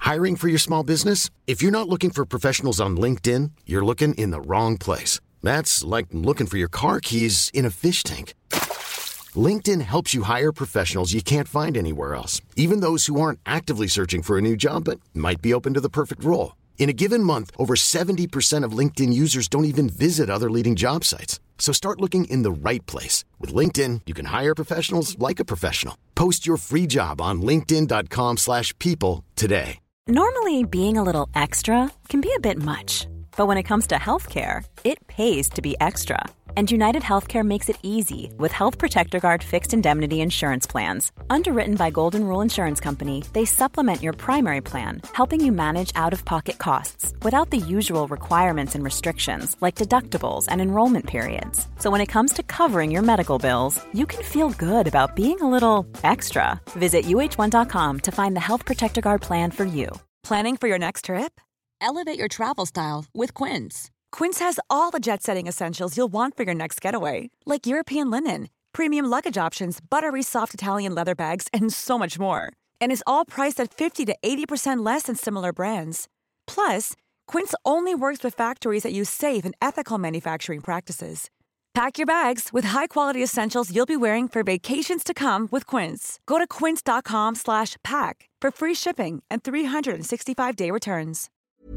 Hiring for your small business? If you're not looking for professionals on LinkedIn, you're looking in the wrong place. That's like looking for your car keys in a fish tank. LinkedIn helps you hire professionals you can't find anywhere else, even those who aren't actively searching for a new job but might be open to the perfect role. In a given month, over 70% of LinkedIn users don't even visit other leading job sites. So start looking in the right place. With LinkedIn, you can hire professionals like a professional. Post your free job on linkedin.com/people today. Normally, being a little extra can be a bit much. But when it comes to healthcare, it pays to be extra. And United Healthcare makes it easy with Health Protector Guard fixed indemnity insurance plans. Underwritten by Golden Rule Insurance Company, they supplement your primary plan, helping you manage out-of-pocket costs without the usual requirements and restrictions like deductibles and enrollment periods. So when it comes to covering your medical bills, you can feel good about being a little extra. Visit uh1.com to find the Health Protector Guard plan for you. Planning for your next trip? Elevate your travel style with Quince. Quince has all the jet-setting essentials you'll want for your next getaway, like European linen, premium luggage options, buttery soft Italian leather bags, and so much more. And is all priced at 50 to 80% less than similar brands. Plus, Quince only works with factories that use safe and ethical manufacturing practices. Pack your bags with high-quality essentials you'll be wearing for vacations to come with Quince. Go to quince.com/pack for free shipping and 365-day returns.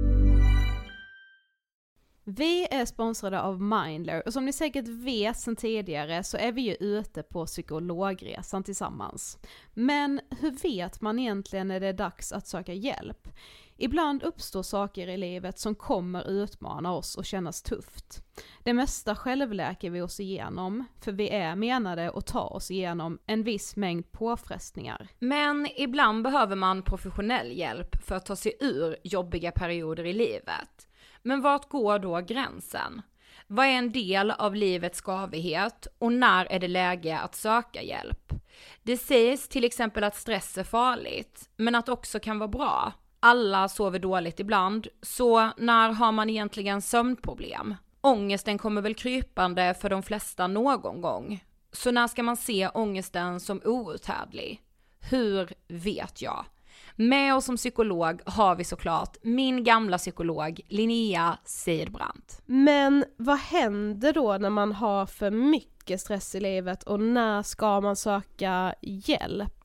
Vi är sponsrade av Mindler och som ni säkert vet sedan tidigare så är vi ju ute på psykologresan tillsammans. Men hur vet man egentligen när det är dags att söka hjälp? Ibland uppstår saker i livet som kommer utmana oss och kännas tufft. Det mesta självläker vi oss igenom för vi är menade att ta oss igenom en viss mängd påfrestningar. Men ibland behöver man professionell hjälp för att ta sig ur jobbiga perioder i livet. Men vart går då gränsen? Vad är en del av livets skavighet och när är det läge att söka hjälp? Det sägs till exempel att stress är farligt, men att också kan vara bra. Alla sover dåligt ibland, så när har man egentligen sömnproblem? Ångesten kommer väl krypande för de flesta någon gång. Så när ska man se ångesten som outhärdlig? Hur vet jag? Med oss som psykolog har vi såklart min gamla psykolog Linnea Seidbrant. Men vad händer då när man har för mycket stress i livet och när ska man söka hjälp?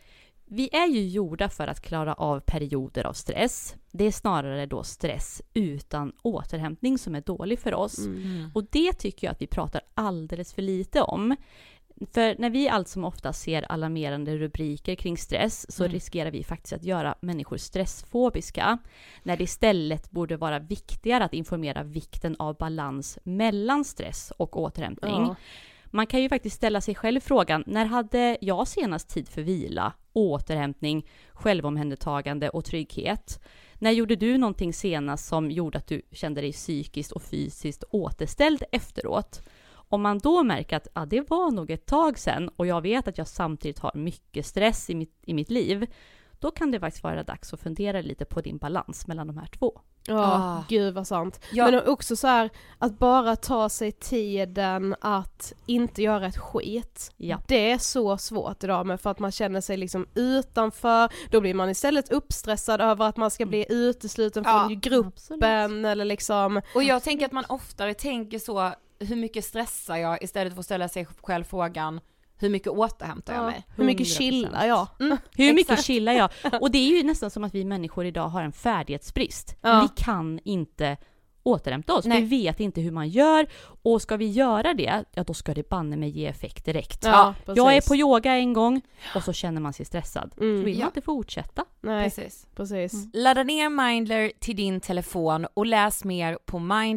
Vi är ju gjorda för att klara av perioder av stress. Det är snarare då stress utan återhämtning som är dålig för oss. Och det tycker jag att vi pratar alldeles för lite om. För när vi allt som ofta ser alarmerande rubriker kring stress så riskerar vi faktiskt att göra människor stressfobiska. När det istället borde vara viktigare att informera vikten av balans mellan stress och återhämtning. Ja. Man kan ju faktiskt ställa sig själv frågan, när hade jag senast tid för vila, återhämtning, självomhändertagande och trygghet? När gjorde du någonting senast som gjorde att du kände dig psykiskt och fysiskt återställd efteråt? Om man då märker att det var nog ett tag sedan och jag vet att jag samtidigt har mycket stress i mitt liv, då kan det faktiskt vara dags att fundera lite på din balans mellan de här två. Ja, gud vad sant. Ja. Men också så här, att bara ta sig tiden att inte göra ett skit. Ja. Det är så svårt idag med för att man känner sig liksom utanför. Då blir man istället uppstressad över att man ska bli utesluten från gruppen. Absolut. Eller liksom. Och jag tänker att man oftare tänker så, hur mycket stressar jag istället för att ställa sig själv frågan, hur mycket återhämtar jag mig? Hur mycket chillar jag? Hur mycket chillar jag? Och det är ju nästan som att vi människor idag har en färdighetsbrist. Vi kan inte återhämta oss. Vi vet inte hur man gör. Och ska vi göra det, då ska det banne mig ge effekt direkt. Ja, jag är på yoga en gång och så känner man sig stressad. Så vill man inte fortsätta. Nej, precis. Ladda ner Mindler till din telefon och läs mer på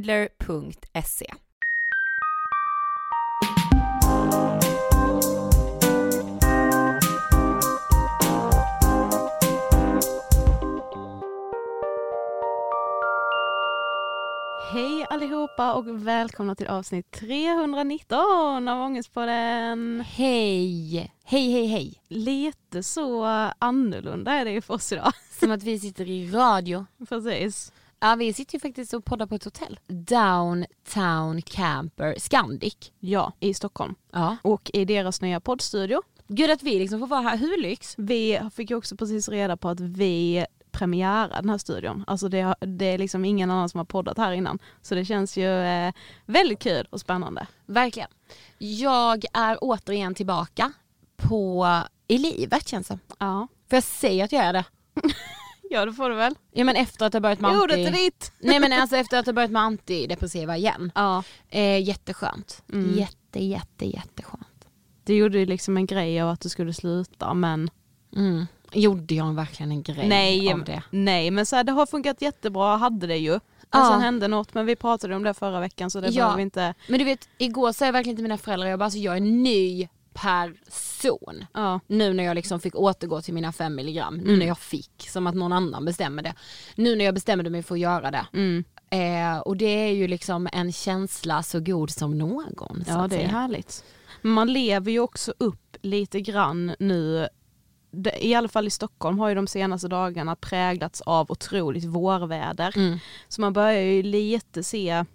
mindler.se. Hej allihopa och välkomna till avsnitt 319 av Ångestpodden. Hej. Lite så annorlunda är det ju för oss idag. Som att vi sitter i radio. Precis. Ja, vi sitter ju faktiskt och poddar på ett hotell. Downtown Camper Scandic. Ja, i Stockholm. Ja. Och i deras nya poddstudio. Gud att vi liksom får vara här, hur lyx. Vi fick ju också precis reda på att vi premiära den här studion. Alltså det är liksom ingen annan som har poddat här innan. Så det känns ju väldigt kul och spännande. Verkligen. Jag är återigen tillbaka i livet, känns det. Ja. För jag säger att jag är det. Ja, det får du väl. Ja, men efter att jag börjat med Ordet är ditt. Nej, men alltså efter att jag börjat med antidepressiva igen. Ja. Jätteskönt. Jätteskönt. Det gjorde ju liksom en grej av att du skulle sluta, men... Gjorde jag verkligen en grej av det? Nej, men så här, det har funkat jättebra, hade det ju. Men sen hände något, men vi pratade om det förra veckan så det behöver vi inte... Men du vet, igår sa jag verkligen till mina föräldrar, jag är en ny person. Ja. Nu när jag liksom fick återgå till mina 5 milligram. Nu när jag fick, som att någon annan bestämmer det. Nu när jag bestämde mig för att göra det. Och det är ju liksom en känsla så god som någon. Så ja, det är härligt. Men man lever ju också upp lite grann nu. I alla fall i Stockholm har ju de senaste dagarna präglats av otroligt vårväder. Så man börjar ju lite se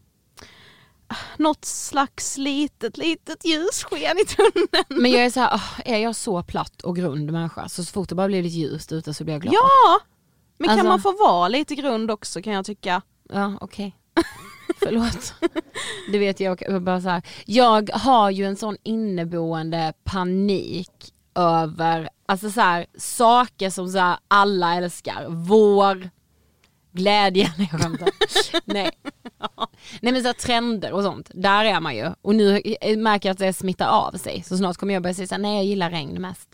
något slags litet ljussken i tunneln. Men jag är så här, är jag så platt och grund människa, så fort det bara blir lite ljust ute så blir jag glad. Ja! Men kan man få vara lite grund också, kan jag tycka. Ja, okej. Förlåt. Du vet, jag bara så här, jag har ju en sån inneboende panik över alltså så här, saker som så här, alla älskar. Vår glädje. Nej. Nej, men så här, trender och sånt. Där är man ju. Och nu märker jag att det smittar av sig. Så snart kommer jag börja säga så här, nej, jag gillar regn mest.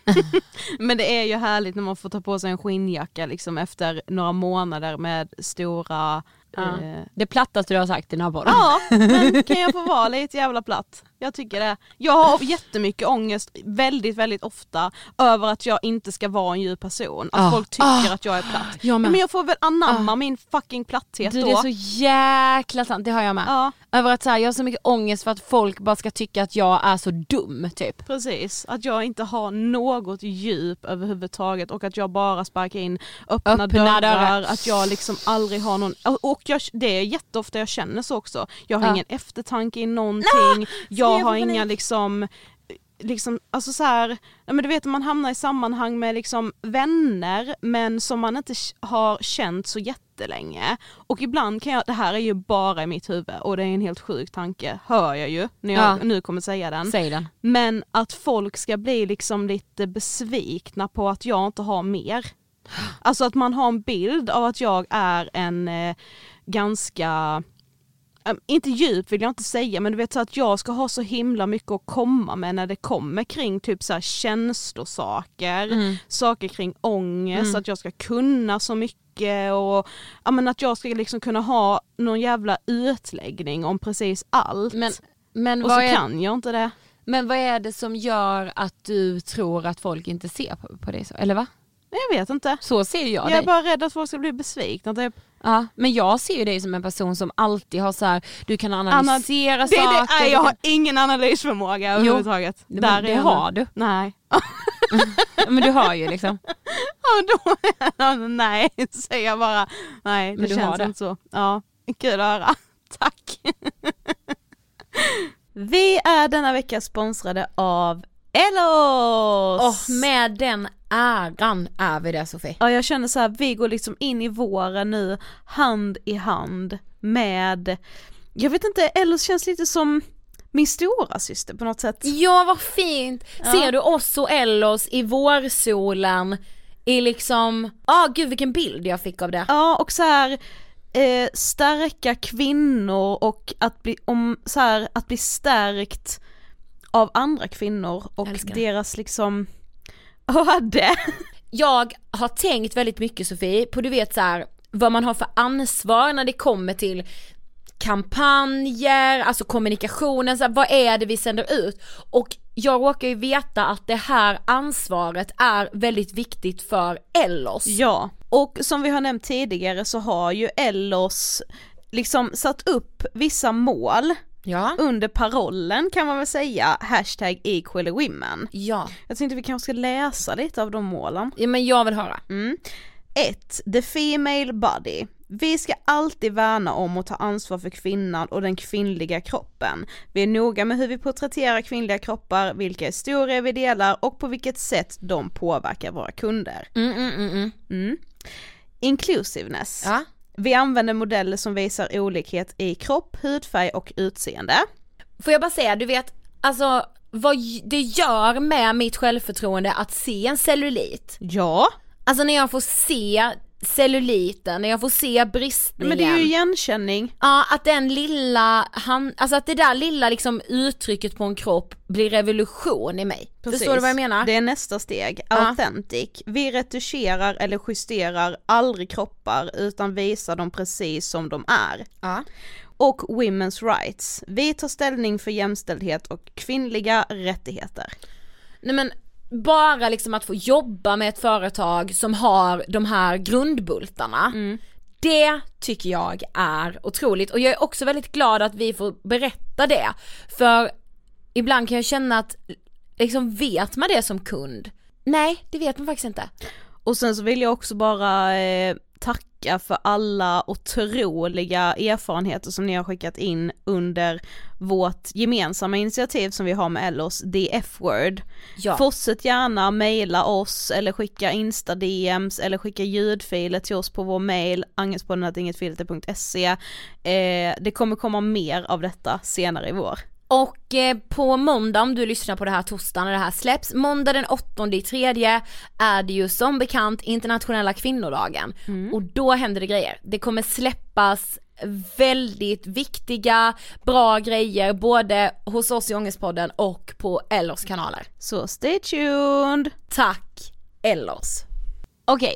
Men det är ju härligt när man får ta på sig en skinnjacka liksom efter några månader med stora... Det plattaste du har sagt i den här podden. Ja, men kan jag få vara lite jävla platt? Jag tycker det. Jag har jättemycket ångest väldigt, väldigt ofta över att jag inte ska vara en djup person. Att folk tycker att jag är platt. Ja, men jag får väl anamma min fucking platthet då. Det är så jäkla sant, det har jag med. Ja. Över att så här, jag har så mycket ångest för att folk bara ska tycka att jag är så dum typ. Precis, att jag inte har något djup överhuvudtaget och att jag bara sparkar in öppna dörrar. Att jag liksom aldrig har någon... Och det är jätteofta jag känner så också. Jag har ingen eftertanke i någonting. Jag har inga liksom alltså så här, men du vet, man hamnar i sammanhang med liksom vänner men som man inte har känt så jättelänge. Och ibland kan det här är ju bara i mitt huvud och det är en helt sjuk tanke, hör jag ju när jag nu kommer säga den. Säg den. Men att folk ska bli liksom lite besvikna på att jag inte har mer. Alltså att man har en bild av att jag är en ganska... inte djup vill jag inte säga, men du vet så att jag ska ha så himla mycket att komma med när det kommer kring typ så här känslosaker, saker kring ångest, att jag ska kunna så mycket och att jag ska liksom kunna ha någon jävla utläggning om precis allt. Men och så kan jag inte det. Men vad är det som gör att du tror att folk inte ser på det så? Eller va? Jag vet inte. Så ser jag dig. Jag är bara rädd att folk ska bli besvikna typ. Ja, men jag ser ju dig som en person som alltid har så här, du kan analysera saker. Jag har ingen analysförmåga överhuvudtaget. Det har du. Nej. Men du har ju liksom. Nej, säger jag bara. Nej, det känns inte så. Ja, kul att höra. Tack. Vi är denna vecka sponsrade av Ellos! Med den äran är vi där, Sofie. Ja, jag känner så här, vi går liksom in i våren nu hand i hand med, jag vet inte, Ellos känns lite som min stora syster på något sätt. Ja, vad fint. Ja. Ser du oss och Ellos i vårsolen i liksom, gud vilken bild jag fick av det. Ja, och så här starka kvinnor och att bli stärkt av andra kvinnor och deras liksom det. Jag har tänkt väldigt mycket, Sofie, på du vet så här, vad man har för ansvar när det kommer till kampanjer, alltså kommunikationen, så här, vad är det vi sänder ut? Och jag råkar ju veta att det här ansvaret är väldigt viktigt för Ellos. Ja, och som vi har nämnt tidigare så har ju Ellos liksom satt upp vissa mål. Ja. Under parollen kan man väl säga #equallywomen. Ja. Jag tänkte vi kanske ska läsa lite av de målen. Ja, men jag vill höra. 1. The female body. Vi ska alltid värna om och ta ansvar för kvinnan och den kvinnliga kroppen. Vi är noga med hur vi porträtterar kvinnliga kroppar, vilka historier vi delar och på vilket sätt de påverkar våra kunder. Inclusiveness. Ja. Vi använder modeller som visar olikhet i kropp, hudfärg och utseende. Får jag bara säga, du vet, alltså vad det gör med mitt självförtroende att se en cellulit. Ja. Alltså när jag får se celluliten, när jag får se bristningen. Men det är ju igenkänning. Ja, att den lilla, alltså att det där lilla liksom uttrycket på en kropp blir revolution i mig. Precis. Förstår du vad jag menar? Det är nästa steg. Authentic. Vi retuscherar eller justerar aldrig kroppar utan visar dem precis som de är. Ja. Och women's rights. Vi tar ställning för jämställdhet och kvinnliga rättigheter. Nej men bara liksom att få jobba med ett företag som har de här grundbultarna. Det tycker jag är otroligt, och jag är också väldigt glad att vi får berätta det, för ibland kan jag känna att liksom, vet man det som kund? Nej, det vet man faktiskt inte. Och sen så vill jag också bara tacka för alla otroliga erfarenheter som ni har skickat in under vårt gemensamma initiativ som vi har med Ellos, The F-word. Ja. Fortsätt gärna mejla oss eller skicka Insta-DMs eller skicka ljudfiler till oss på vår mail angetspodden@ingetfilter.se. Det kommer komma mer av detta senare i vår. Och på måndag, om du lyssnar på det här torsdagen när det här släpps, måndag den 8/3 är det ju som bekant internationella kvinnodagen. Och då händer det grejer. Det kommer släppas väldigt viktiga, bra grejer både hos oss i Ångestpodden och på Ellers kanaler. Så stay tuned! Tack Ellers! Okej,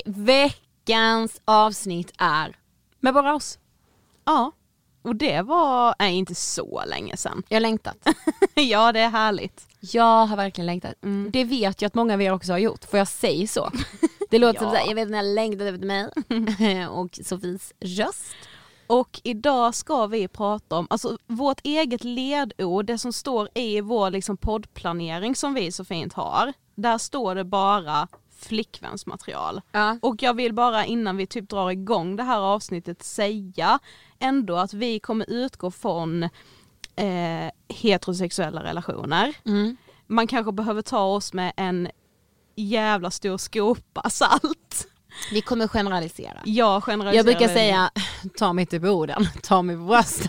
veckans avsnitt är med bara oss. Ja, och det är inte så länge sedan. Jag har längtat. Ja, det är härligt. Jag har verkligen längtat. Det vet jag att många av er också har gjort, för jag säger så. Det låter som såhär, jag vet när jag längtat efter mig och Sofies röst. Och idag ska vi prata om alltså, vårt eget ledord, det som står i vår liksom, poddplanering som vi så fint har. Där står det bara flickvänsmaterial. Ja. Och jag vill bara innan vi typ drar igång det här avsnittet säga ändå att vi kommer utgå från heterosexuella relationer. Man kanske behöver ta oss med en jävla stor skopa salt. Vi kommer generalisera. Jag generaliserar. Jag brukar säga, ta mig inte på orden, ta mig på brösten.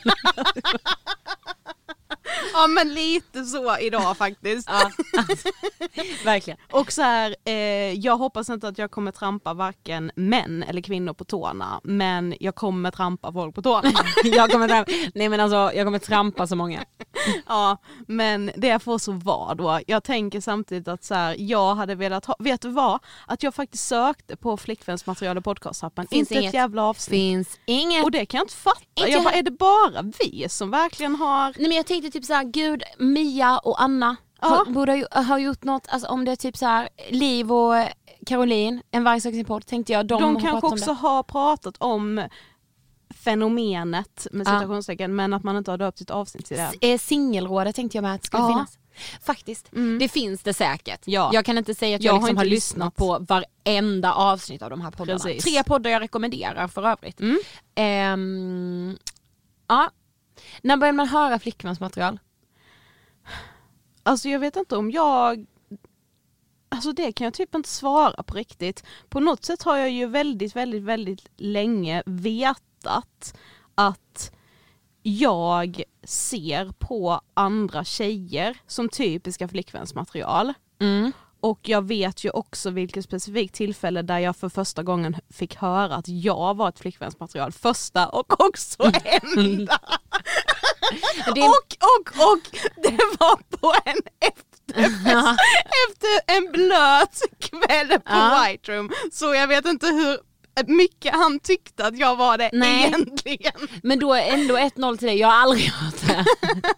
Ja, men lite så idag faktiskt. Ja, alltså, verkligen. Och så här, jag hoppas inte att jag kommer trampa varken män eller kvinnor på tårna, men jag kommer trampa folk på tårna. Jag kommer trampa så många. Ja, men det får så vara då. Jag tänker samtidigt att så här, jag hade velat ha, vet du vad? Att jag faktiskt sökte på flickvänsmaterial i podcastappen. Finns inte inget. ett jävla avsnitt. Finns inget. Och det kan jag inte fatta. Inte Jag bara, här. är det bara vi som verkligen har... Nej, men jag tänkte typ såhär, gud, Mia och Anna borde ha gjort något, alltså om det är typ såhär, Liv och Caroline, en varje sak sin podd, tänkte jag, de kanske också har pratat om fenomenet med citationstecken, men att man inte har döpt sitt avsnitt till det. Singelrådet tänkte jag med att det skulle finnas. Faktiskt. Det finns det säkert. Ja. Jag kan inte säga att jag liksom har lyssnat på varenda avsnitt av de här poddarna. Precis. 3 poddar jag rekommenderar för övrigt. Ja. När börjar man höra flickvänsmaterial? Alltså jag vet inte om jag... Alltså det kan jag typ inte svara på riktigt. På något sätt har jag ju väldigt, väldigt, väldigt länge vetat att jag ser på andra tjejer som typiska flickvänsmaterial. Och jag vet ju också vilket specifikt tillfälle där jag för första gången fick höra att jag var ett flickvänsmaterial. Första och också enda. Och det var på en efterfest efter en blöt kväll på White Room. Så jag vet inte hur mycket han tyckte att jag var det egentligen. Men då är ändå 1-0 till dig, jag har aldrig hört det.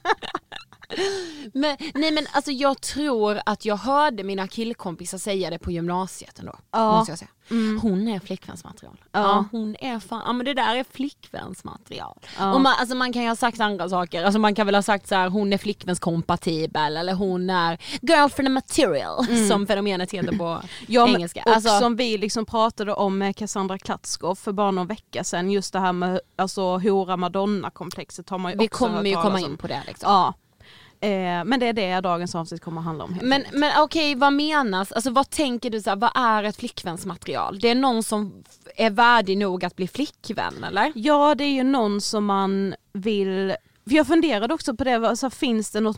Men alltså jag tror att jag hörde mina killkompisar säga det på gymnasiet ändå. Måste jag säga. Hon är flickvänsmaterial. Ja, hon är fan, ja men det där är flickvänsmaterial. Och man kan ju ha sagt andra saker. Alltså man kan väl ha sagt så här, hon är flickvänskompatibel eller hon är girlfriend material som fenomenet heter på engelska. Och alltså, som vi liksom pratade om med Cassandra Klatskov för bara någon vecka sedan, just det här med alltså hora Madonna-komplexet har man ju vi också kommer ju komma in på det liksom. Ja. Men det är det dagens avsnitt kommer att handla om. Men okej, vad menas? Alltså vad tänker du så här, vad är ett flickvänsmaterial? Det är någon som är värdig nog att bli flickvän, eller? Ja, det är ju någon som man vill... För jag funderade också på det, alltså, finns det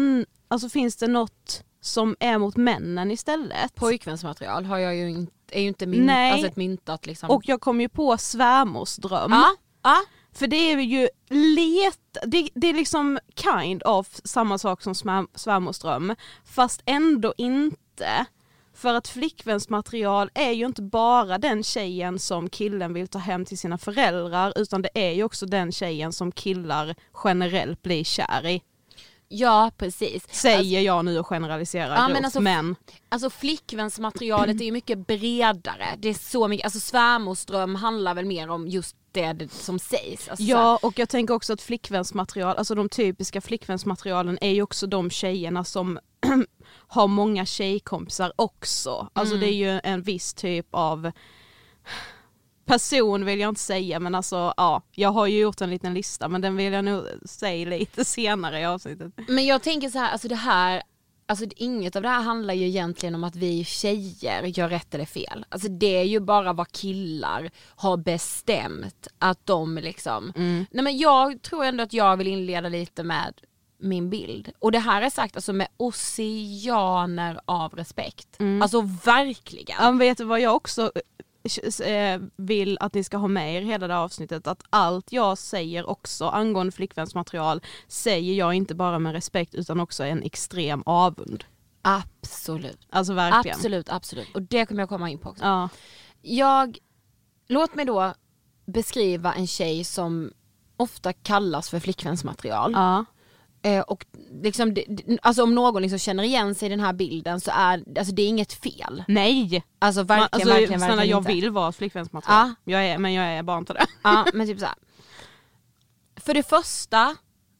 något som är mot männen istället? Pojkvänsmaterial har jag ju är ju inte alltså ett myntat liksom. Och jag kom ju på svärmorsdröm. Ja. För det är ju det är liksom kind of samma sak som svärmorsdröm, fast ändå inte. För att flickvänsmaterial är ju inte bara den tjejen som killen vill ta hem till sina föräldrar, utan det är ju också den tjejen som killar generellt blir kär i. Ja, precis. Säger jag nu och generaliserar grovt, men... Alltså flickvänsmaterialet är ju mycket bredare. Det är så mycket, alltså svärmorsdröm handlar väl mer om just det som sägs. Alltså, ja, och jag tänker också att flickvänsmaterial, alltså de typiska flickvänsmaterialen är ju också de tjejerna som har många tjejkompisar också. Alltså det är ju en viss typ av person, vill jag inte säga, men alltså ja, jag har ju gjort en liten lista, men den vill jag nog säga lite senare i avsnittet. Men jag tänker så här, alltså det här, alltså inget av det här handlar ju egentligen om att vi tjejer gör rätt eller fel. Alltså det är ju bara vad killar har bestämt att de liksom... Nej, men jag tror ändå att jag vill inleda lite med min bild. Och det här är sagt alltså med oceaner av respekt. Alltså verkligen. Ja, vet du vad jag också vill att ni ska ha med er hela det här avsnittet, att allt jag säger också angående flickvänsmaterial säger jag inte bara med respekt utan också en extrem avund. Absolut. Alltså verkligen. Absolut. Och det kommer jag komma in på också. Ja. Låt mig då beskriva en tjej som ofta kallas för flickvänsmaterial. Ja. Och liksom, alltså om någon liksom känner igen sig i den här bilden så är alltså det är inget fel. Nej. Alltså verkligen snälla, jag inte. vill vara flickvänsmaterial. Ja. Men jag är bara inte det. Ja, men typ så här. För det första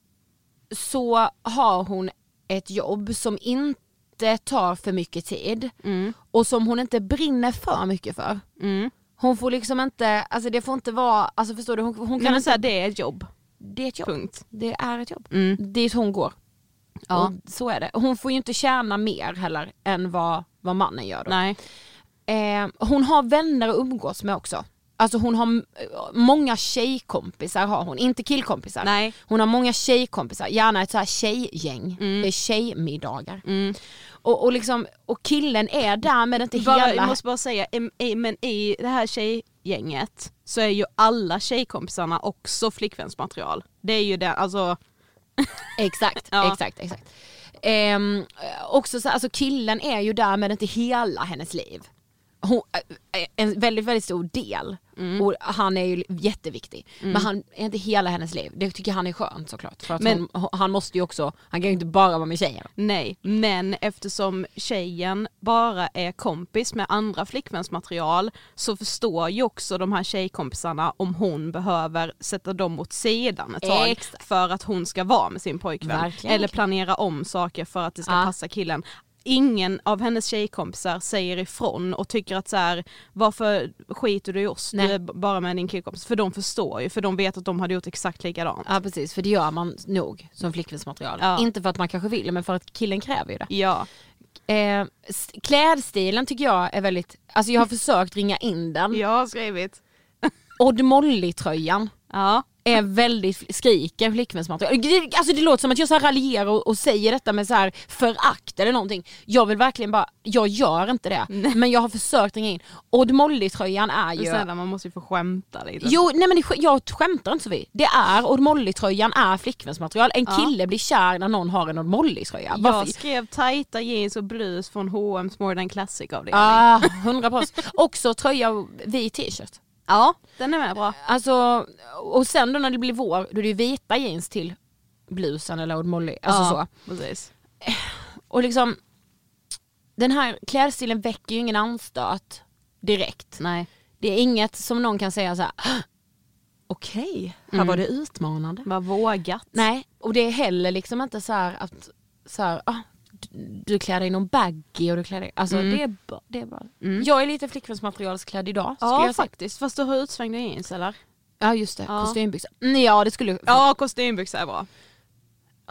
så har hon ett jobb som inte tar för mycket tid och som hon inte brinner för mycket för. Hon får liksom inte, alltså det får inte vara, alltså förstår du, hon kan inte säga det är ett jobb. Det är ett jobb. Punkt. Det är ett jobb. Dit hon går. Ja. Och så är det. Hon får ju inte tjäna mer heller än vad mannen gör då. Nej. Hon har vänner att umgås med också. Alltså hon har många tjejkompisar har hon, inte killkompisar. Nej. Hon har många tjejkompisar, gärna ett så här tjejgäng. Det är tjejmiddagar. Och liksom, och killen är därmed inte hela... Jag måste bara säga, men i det här tjejgänget så är ju alla tjejkompisarna också flickvänsmaterial. Det är ju det, alltså... Exakt. Också så, alltså killen är ju därmed inte hela hennes liv. En väldigt, väldigt stor del. Och han är ju jätteviktig. Men han är inte hela hennes liv. Det tycker han är skönt såklart. För att han måste ju också, han kan ju inte bara vara med tjejer. Nej, men eftersom tjejen bara är kompis med andra flickvänsmaterial så förstår ju också de här tjejkompisarna om hon behöver sätta dem åt sidan ett tag. För att hon ska vara med sin pojkvän. Verkligen. Eller planera om saker för att det ska passa killen. Ingen av hennes tjejkompisar säger ifrån och tycker att så här, varför skiter du i oss? Nej. Du är bara med din killkompis. För de förstår ju, för de vet att de hade gjort exakt likadant. Ja, precis, för det gör man nog som flickvänsmaterial. Ja. Inte för att man kanske vill, men för att killen kräver ju det. Ja. Klädstilen tycker jag är väldigt, alltså jag har försökt ringa in den. Jag har skrivit. Odd Molly-tröjan. Ja. Är väldigt, skriker flickvänsmaterial. Alltså det låter som att jag så här raljerar och säger detta med så här förakt eller någonting. Jag vill verkligen bara, jag gör inte det. Nej. Men jag har försökt ringa in. Odd Molly-tröjan är ju... Snälla, man måste ju få skämta lite. Jo, nej men jag skämtar inte så vi. Det är, Odd Molly-tröjan är flickvänsmaterial. En kille blir kär när någon har en Odd Molly-tröja. Jag skrev tajta jeans och blus från H&M's More Than Classic-avdelning. 100%. Också tröja och vit t-shirt. Ja, den är med bra. Alltså, och sen då när det blir vår, då är det vita jeans till blusen eller Odd Molly. Alltså så. Precis. Och liksom, den här klädstilen väcker ju ingen anstöt direkt. Nej. Det är inget som någon kan säga så här: okej, här var det utmanande. Vad vågat. Nej, och det är heller liksom inte så här att så här, du klär dig i någon baggy och du klär dig, alltså det är bra. Jag är lite flickvänsmaterialsklädd idag. Ja, faktiskt. Fast du har utsvängda jeans, eller? Ja, just det. Kostymbyxor. Ja, det skulle... Ja, kostymbyxor är bra.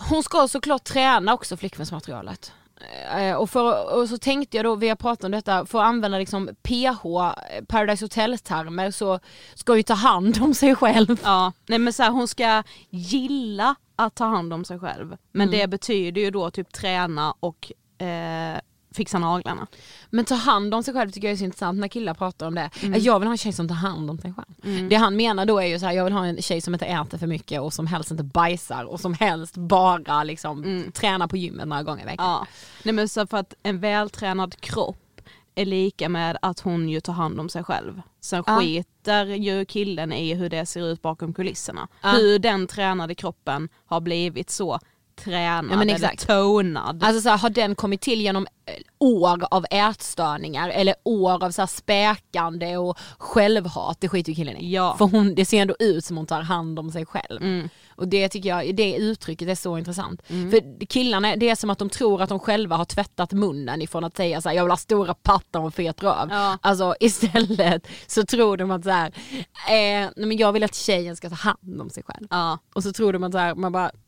hon ska såklart träna också flickvänsmaterialet. Och så tänkte jag då, vi har pratat om detta, för att använda liksom PH, Paradise Hotel-termer, så ska ju ta hand om sig själv. Ja, nej men så här, hon ska gilla att ta hand om sig själv. Men det betyder ju då typ träna och fixa naglarna. Men ta hand om sig själv tycker jag är så intressant när killar pratar om det. Jag vill ha en tjej som tar hand om sig själv. Det han menar då är ju så här, jag vill ha en tjej som inte äter för mycket och som helst inte bajsar och som helst bara liksom tränar på gymmet några gånger i veckan. Ja. Nej men så för att en vältränad kropp är lika med att hon ju tar hand om sig själv. Sen skiter ju killen i hur det ser ut bakom kulisserna. Hur den tränade kroppen har blivit så tränad eller tonad. Alltså så här, har den kommit till genom år av ätstörningar eller år av så här späkande och självhat, det skiter ju killen i. Ja. För det ser ändå ut som hon tar hand om sig själv. Och det tycker jag, det uttrycket är så intressant. För killarna, det är som att de tror att de själva har tvättat munnen ifrån att säga så här, jag vill ha stora pattar och fet röv. Ja. Alltså istället så tror de att så här, men jag vill att tjejen ska ta hand om sig själv. Ja. Och så tror de att så här, man bara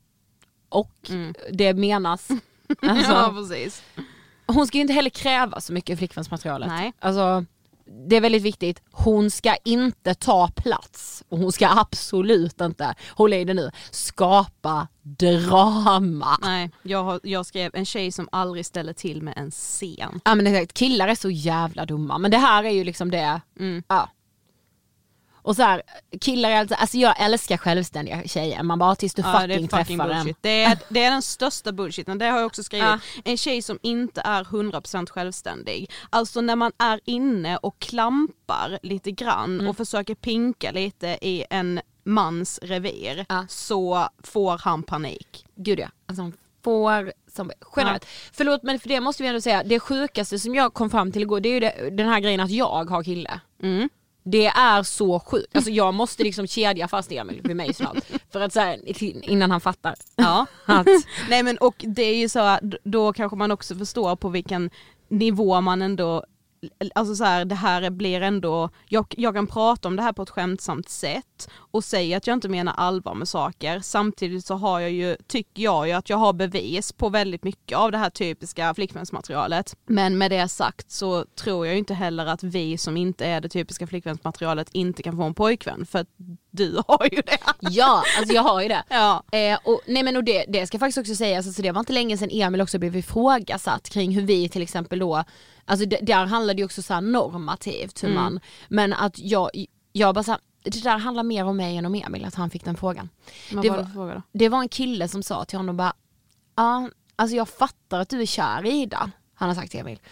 det menas. Alltså, ja, precis. Hon ska ju inte heller kräva så mycket i flickvänsmaterialet. Nej. Alltså, det är väldigt viktigt. Hon ska inte ta plats. Och hon ska absolut inte, håll i det nu, skapa drama. Nej, jag skrev en tjej som aldrig ställer till med en scen. Ja, men exakt, killar är så jävla dumma. Men det här är ju liksom det. Ja. Och så här, killar är alltså jag älskar självständiga tjejer. Man bara tills du fucking träffar dem. Det är den största bullshiten. Det har jag också skrivit. En tjej som inte är 100% självständig. Alltså när man är inne och klampar lite grann och försöker pinka lite i en mans revir så får han panik. Gud ja. Alltså han får som generellt. Förlåt, men för det måste vi ändå säga, det sjukaste som jag kom fram till igår, det är ju den här grejen att jag har kille. Det är så sjukt. Alltså jag måste liksom kedja fast Emil vid mig snart. För att så här, innan han fattar. Ja. Nej men och det är ju så, då kanske man också förstår på vilken nivå man ändå, alltså så här, det här blir ändå, jag kan prata om det här på ett skämtsamt sätt och säga att jag inte menar allvar med saker. Samtidigt så har tycker jag ju att jag har bevis på väldigt mycket av det här typiska flickvänsmaterialet. Men med det sagt så tror jag ju inte heller att vi som inte är det typiska flickvänsmaterialet inte kan få en pojkvän, för att du har ju det. Ja, alltså jag har ju det. Ja. Och det ska faktiskt också sägas, alltså det var inte länge sedan Emil också blev ifrågasatt kring hur vi till exempel då, alltså där handlade ju också så här normativt hur man, men att jag bara så här, det där handlar mer om mig än om Emil, att han fick den frågan. Det var en kille som sa till honom bara, alltså jag fattar att du är kär i Ida, han har sagt till Emil.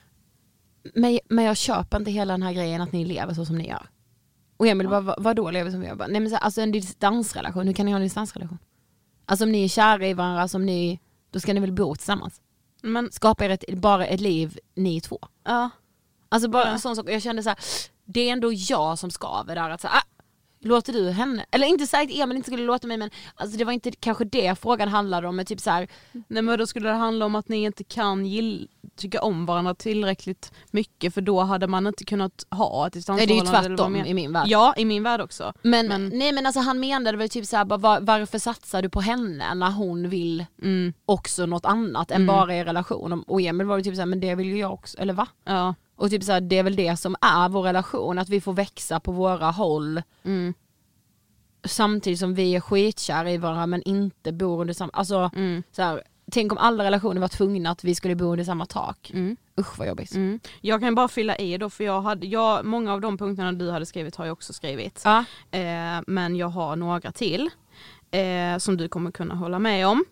Men jag köper inte hela den här grejen att ni lever så som ni gör. Och Emil bara, vad då lever som vi gör? Nej men så här, alltså en distansrelation, hur kan ni ha en distansrelation? Alltså om ni är kära i varandra, alltså då ska ni väl bo tillsammans. Men skapa bara ett liv ni två. Ja. Alltså bara en sån sak. Jag kände så här, det är ändå jag som skaver där att så här, låter du henne? Eller inte sagt att Emil inte skulle låta mig, men alltså det var inte kanske det frågan handlade om, men typ så här, nej men då skulle det handla om att ni inte kan tycka om varandra tillräckligt mycket, för då hade man inte kunnat ha ett distansförhållande. Det är ju tvärtom i min värld. Ja, i min värld också. Men nej, men alltså han menade väl typ så här, varför satsar du på henne när hon vill också något annat än bara i relation? Och Emil var ju typ så här, men det vill ju jag också, eller va? Ja. Och typ så här, det är väl det som är vår relation, att vi får växa på våra håll. Samtidigt som vi är skitkära i varandra men inte bor under samma, alltså så här, tänk om alla relationer var tvungna att vi skulle bo under samma tak. Usch vad jobbigt. Jag kan bara fylla i då, för många av de punkterna du hade skrivit har jag också skrivit. Men jag har några till som du kommer kunna hålla med om.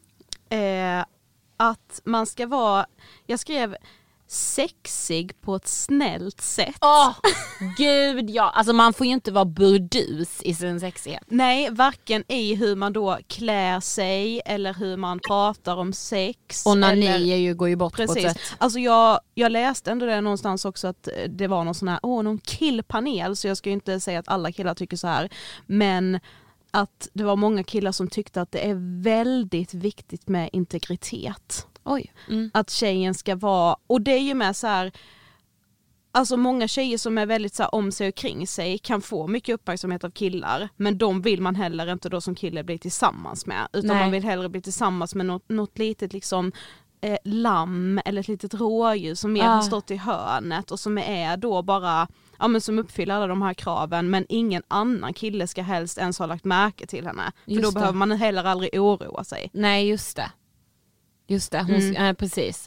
Att man ska vara, jag skrev sexig på ett snällt sätt. Gud ja, alltså man får ju inte vara burdus i sin sexighet. Nej, varken i hur man då klär sig eller hur man pratar om sex. Och när ni går ju bort. Precis. På ett sätt. Alltså jag läste ändå det någonstans också, att det var någon sån här, någon killpanel, så jag ska ju inte säga att alla killar tycker så här, men att det var många killar som tyckte att det är väldigt viktigt med integritet. Att tjejen ska vara, och det är ju med så här, alltså många tjejer som är väldigt så här, om sig och kring sig kan få mycket uppmärksamhet av killar, men de vill man heller inte då som kille bli tillsammans med, utan man vill hellre bli tillsammans med något litet liksom lamm eller ett litet rådjur som mer har stått i hörnet och som är då bara men som uppfyller alla de här kraven, men ingen annan kille ska helst ens ha lagt märke till henne. För då behöver man heller aldrig oroa sig. Nej, just det. Precis.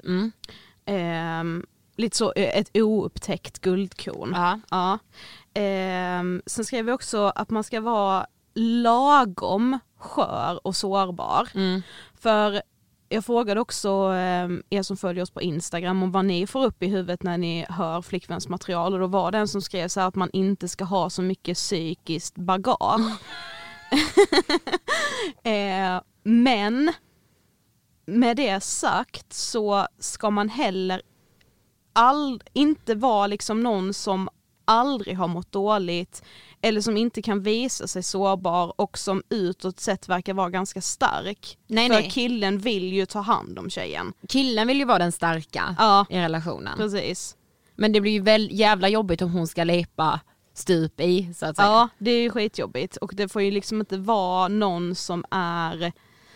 Lite så ett oupptäckt guldkorn. Ja. Sen skrev vi också att man ska vara lagom skör och sårbar. För jag frågade också er som följer oss på Instagram om vad ni får upp i huvudet när ni hör flickvänsmaterial, och då var det en som skrev så här att man inte ska ha så mycket psykiskt bagage. Men med det sagt så ska man heller inte vara liksom någon som aldrig har mått dåligt eller som inte kan visa sig sårbar och som utåt sett verkar vara ganska stark. För killen vill ju ta hand om tjejen. Killen vill ju vara den starka i relationen. Precis. Men det blir ju väl jävla jobbigt om hon ska lepa stup i, så att säga. Ja, det är ju skitjobbigt. Och det får ju liksom inte vara någon som är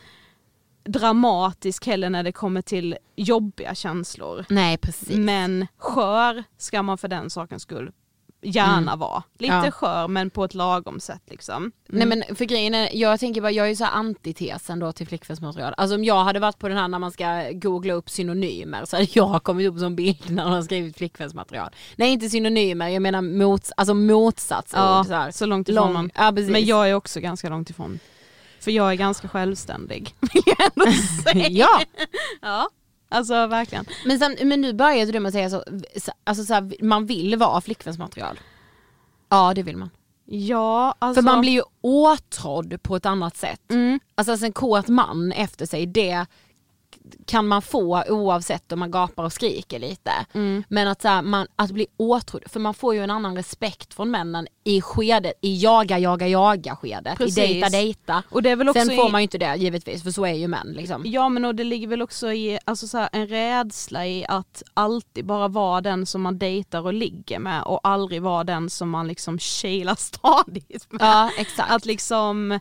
dramatisk heller när det kommer till jobbiga känslor. Nej, precis. Men skör ska man för den sakens skull gärna vara. Lite skör, men på ett lagom sätt liksom. Nej, men för grejen är, jag tänker bara, jag är ju så här antitesen då till flickvänsmaterial. Alltså om jag hade varit på den här när man ska googla upp synonymer, så hade jag kommit upp som bild när man har skrivit flickvänsmaterial. Nej, inte synonymer, jag menar motsats. Ja, så, här. Så långt ifrån man. Ja, men jag är också ganska långt ifrån. För jag är ganska självständig, vill jag ändå säga. Ja. Alltså verkligen. Men nu började du med att säga så här, man vill vara flickvänsmaterial. Ja, det vill man. Ja, alltså. För man blir ju åtrådd på ett annat sätt. Alltså en kåt man efter sig, det kan man få oavsett om man gapar och skriker lite. Men att, så här, att bli åtrådd, för man får ju en annan respekt från männen i skedet, i jaga skedet. Precis. I dejta. Och det är väl också sen får man ju inte det givetvis, för så är ju män liksom. Ja, men och det ligger väl också i alltså, så här, en rädsla i att alltid bara vara den som man dejtar och ligger med, och aldrig vara den som man liksom kilar stadigt med. Ja, exakt. Att liksom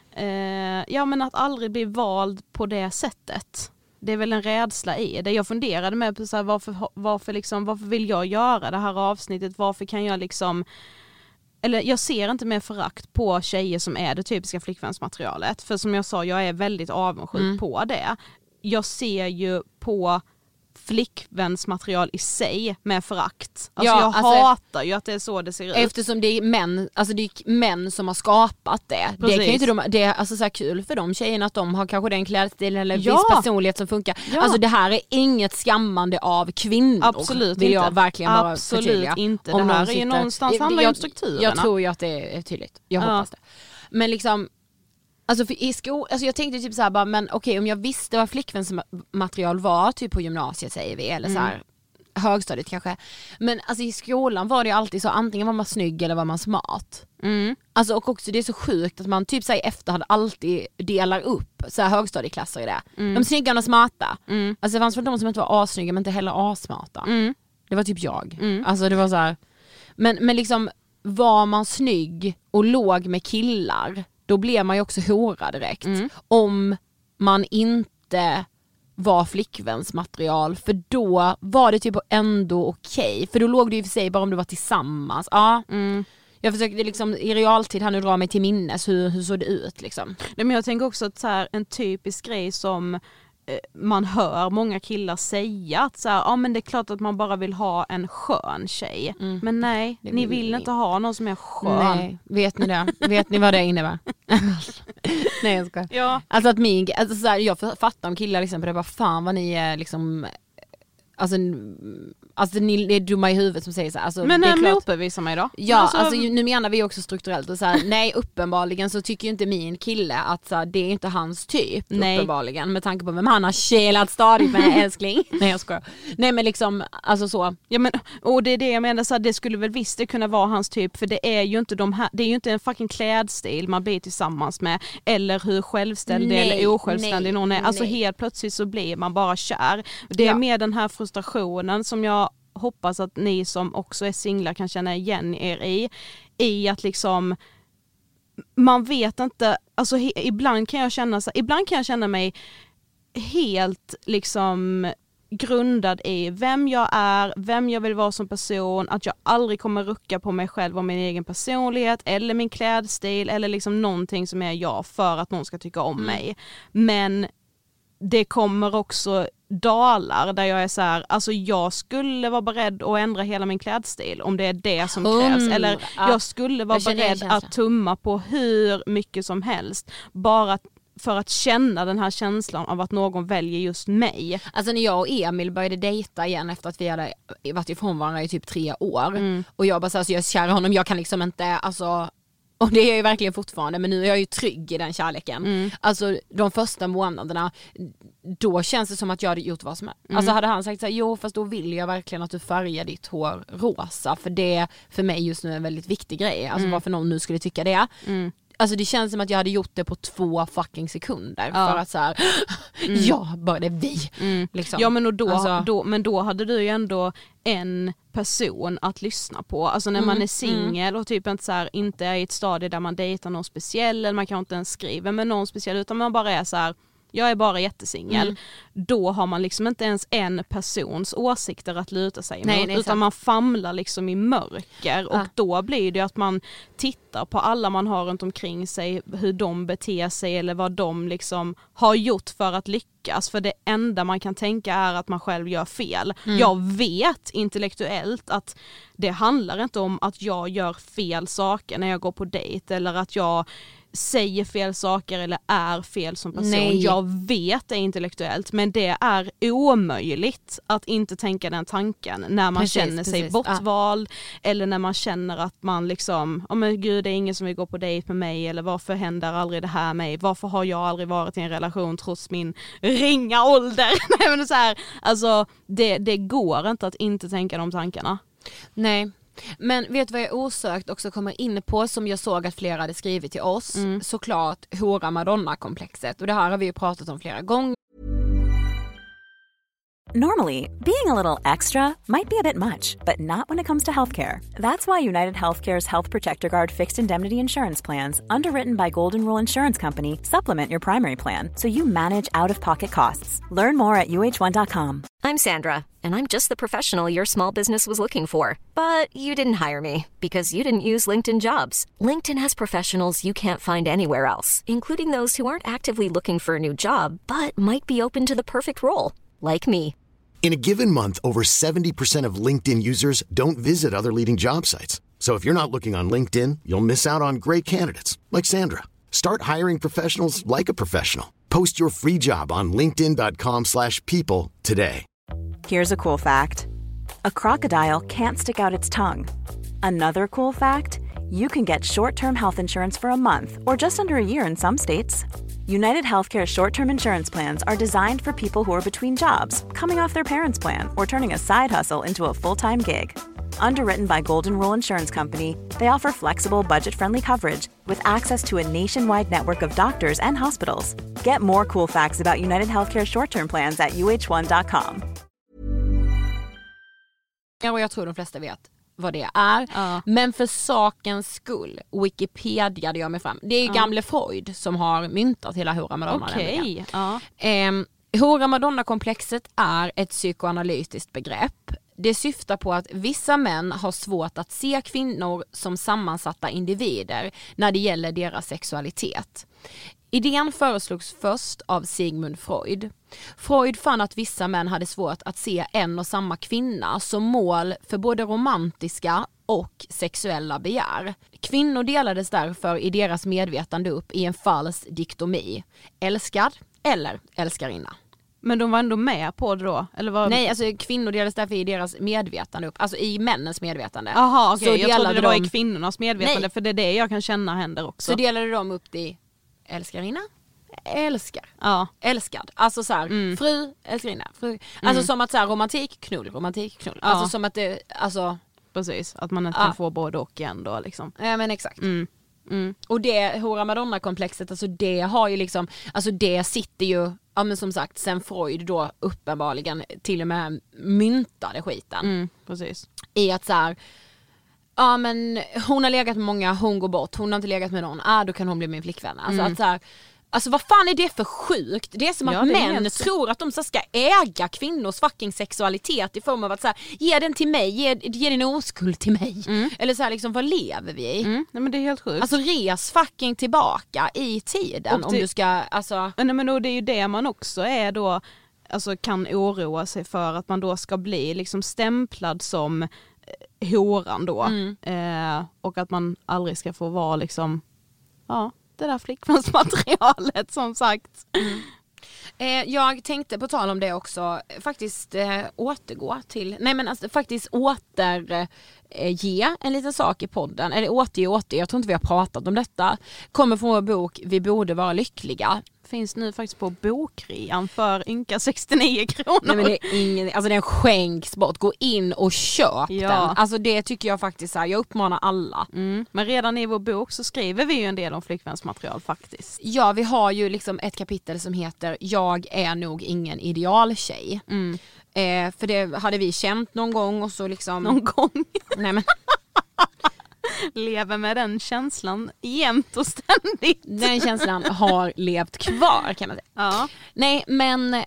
men att aldrig bli vald på det sättet. Det är väl en rädsla i det. Jag funderade med på så här, varför vill jag göra det här avsnittet? Varför kan jag liksom... Eller jag ser inte mer förakt på tjejer som är det typiska flickvänsmaterialet. För som jag sa, jag är väldigt avundsjuk på det. Jag ser ju på flickvänsmaterial i sig med förakt. Alltså jag hatar ju att det är så det ser ut. Eftersom det är män, alltså det är män som har skapat det. Precis. Det kan ju inte det är alltså så här kul för de tjejerna att de har kanske den klädstilen eller viss personlighet som funkar. Ja. Alltså det här är inget skammande av kvinnor. Absolut vill jag inte. verkligen bara absolut förtydliga. Inte. Det här är ju någonstans handlar ju om strukturerna. Jag tror ju att det är tydligt. Jag hoppas det. Men liksom alltså för alltså jag tänkte typ så här bara, men okej, om jag visste vad flickvänsmaterial var typ på gymnasiet säger vi, eller så här högstadiet kanske. Men alltså i skolan var det ju alltid så, antingen var man snygg eller var man smart. Alltså och också det är så sjukt att man typ så här i efterhand alltid delar upp så här högstadieklasser i det. De snygga och smarta. Alltså det fanns väl de som inte var assnygga men inte heller assmarta. Det var typ jag. Alltså det var så här, men liksom var man snygg och låg med killar, då blev man ju också hora direkt. Om man inte var flickvänsmaterial, för då var det typ ändå okej. För då låg det ju för sig bara om du var tillsammans. Ja. Jag försökte liksom i realtid här nu dra mig till minnes hur såg det ut liksom. Nej, men jag tänker också att så här, en typisk grej som man hör många killar säga att så här, men det är klart att man bara vill ha en skön tjej. Men nej, ni vill inte ha någon som är skön. Nej, vet ni det? Vet ni vad det innebär? Nej, jag skojar. Ja. Alltså att alltså så här, jag fattar om killar liksom, det är bara fan vad ni är liksom Alltså ni är dumma i huvudet som säger så här. Alltså, men det är klart... motbevisa mig då. Ja, alltså nu menar vi också strukturellt och så här, nej uppenbarligen så tycker ju inte min kille att så här, det är inte hans typ. Nej. Uppenbarligen, med tanke på vem han har kelat stadigt med älskling. Nej, jag skojar. Nej, men liksom, alltså så. Ja, men, och det är det jag menar, så här, det skulle väl visst det kunna vara hans typ, för det är ju inte det är ju inte en fucking klädstil man blir tillsammans med, eller hur självständig eller osjälvständig någon är. Alltså helt plötsligt så blir man bara kär. Det är mer den här frustrationen som jag hoppas att ni som också är singlar kan känna igen er i att liksom man vet inte, alltså ibland kan jag känna mig helt liksom grundad i vem jag är, vem jag vill vara som person, att jag aldrig kommer rucka på mig själv och min egen personlighet eller min klädstil eller liksom någonting som är jag för att någon ska tycka om mig. Men det kommer också dalar där jag är så här, alltså jag skulle vara beredd att ändra hela min klädstil om det är det som krävs, eller jag skulle vara beredd att tumma på hur mycket som helst bara för att känna den här känslan av att någon väljer just mig. Alltså när jag och Emil började dejta igen efter att vi hade varit ifrån varandra i typ 3 år och jag bara så här, alltså jag är kär i honom, jag kan liksom inte, alltså, och det är jag ju verkligen fortfarande, men nu är jag ju trygg i den kärleken. Alltså de första månaderna, då känns det som att jag hade gjort vad som helst. Alltså hade han sagt så här, jo fast då vill jag verkligen att du färgar ditt hår rosa, för det för mig just nu är en väldigt viktig grej. Alltså varför någon nu skulle tycka det. Alltså det känns som att jag hade gjort det på 2 fucking sekunder för att så här, ja, bara det vi. Liksom. Ja men då hade du ju ändå en person att lyssna på. Alltså när man är singel och typ inte är i ett stadie där man dejtar någon speciell, eller man kan inte ens skriva med någon speciell, utan man bara är så här, jag är bara jättesingel. Då har man liksom inte ens en persons åsikter att luta sig mot, utan man famlar liksom i mörker och då blir det att man tittar på alla man har runt omkring sig, hur de beter sig eller vad de liksom har gjort för att lyckas, för det enda man kan tänka är att man själv gör fel. Jag vet intellektuellt att det handlar inte om att jag gör fel saker när jag går på dejt eller att jag säger fel saker eller är fel som person. Nej. Jag vet det intellektuellt, men det är omöjligt att inte tänka den tanken när man känner sig bortvald eller när man känner att man liksom, men gud, det är ingen som vill gå på dejt med mig, eller varför händer aldrig det här med mig? Varför har jag aldrig varit i en relation trots min ringa ålder? Nej, men så här, alltså det går inte att inte tänka de tankarna. Nej. Men vet du vad jag osökt också kommer in på, som jag såg att flera hade skrivit till oss? Såklart Hora Madonna-komplexet. Och det här har vi ju pratat om flera gånger. Normally, being a little extra might be a bit much, but not when it comes to healthcare. That's why United Healthcare's Health Protector Guard fixed indemnity insurance plans, underwritten by Golden Rule Insurance Company, supplement your primary plan so you manage out-of-pocket costs. Learn more at uh1.com. I'm Sandra, and I'm just the professional your small business was looking for. But you didn't hire me because you didn't use LinkedIn Jobs. LinkedIn has professionals you can't find anywhere else, including those who aren't actively looking for a new job, but might be open to the perfect role, like me. In a given month, over 70% of LinkedIn users don't visit other leading job sites. So if you're not looking on LinkedIn, you'll miss out on great candidates like Sandra. Start hiring professionals like a professional. Post your free job on linkedin.com/people today. Here's a cool fact. A crocodile can't stick out its tongue. Another cool fact, you can get short-term health insurance for a month or just under a year in some states. United Healthcare short-term insurance plans are designed for people who are between jobs, coming off their parents' plan, or turning a side hustle into a full-time gig. Underwritten by Golden Rule Insurance Company, they offer flexible, budget-friendly coverage with access to a nationwide network of doctors and hospitals. Get more cool facts about United Healthcare short-term plans at uh1.com. Och jag tror de flesta vet vad det är. Men för sakens skull Wikipediade jag mig fram. Det är gamle Freud som har myntat hela Hora Madonna. Okej. Hora Madonna-komplexet är ett psykoanalytiskt begrepp. Det syftar på att vissa män har svårt att se kvinnor som sammansatta individer när det gäller deras sexualitet. Idén föreslogs först av Sigmund Freud. Freud fann att vissa män hade svårt att se en och samma kvinna som mål för både romantiska och sexuella begär. Kvinnor delades därför i deras medvetande upp i en falsk diktomi. Älskad eller älskarinna. Men de var ändå med på det då? Eller var... Nej, alltså kvinnor delades därför i deras medvetande upp. Alltså i männens medvetande. Jaha, okej. Okay. Jag trodde det var i kvinnornas medvetande. Nej. För det är det jag kan känna händer också. Så delade de upp i älskarinna, älskar. Ja. Älskad. Alltså så här, fru, älskarinna, fru. Alltså som att så här, romantik, knull. Ja. Alltså som att det, alltså... Precis, att man inte kan få både och igen då liksom. Ja men exakt. Och det hora Madonna-komplexet, alltså det har ju liksom, alltså det sitter ju, ja men som sagt, sen Freud då uppenbarligen till och med myntade skiten. Precis. I att så här, ja men hon har legat med många, hon går bort, hon har inte legat med någon, då kan hon bli min flickvän. Alltså att så här, alltså vad fan är det för sjukt? Det är som att män tror att de så ska äga kvinnors fucking sexualitet i form av att så här, ge den till mig, ge din oskuld till mig. Eller så här liksom, vad lever vi i? Nej men det är helt sjukt. Alltså res fucking tillbaka i tiden om du ska, alltså. Nej men då, det är ju det man också är då, alltså kan oroa sig för att man då ska bli liksom stämplad som horan då. Och att man aldrig ska få vara liksom, ja, det där flickvänsmaterialet som sagt. Jag tänkte på tal om det också faktiskt återgå till, nej men alltså faktiskt återge en liten sak i podden, eller återge, jag tror inte vi har pratat om detta, kommer från vår bok Vi borde vara lyckliga. Finns nu faktiskt på bokrean för ynka 69 kronor. Nej men det är ingen, alltså den skänks bort, gå in och köp den. Alltså det tycker jag faktiskt så här, jag uppmanar alla. Men redan i vår bok så skriver vi ju en del om flickvänsmaterial faktiskt. Ja, vi har ju liksom ett kapitel som heter Jag är nog ingen idealtjej. För det hade vi känt någon gång och så liksom. Någon gång? Nej men. Lever med den känslan jämt och ständigt. Den känslan har levt kvar kan man säga. Ja. Nej men,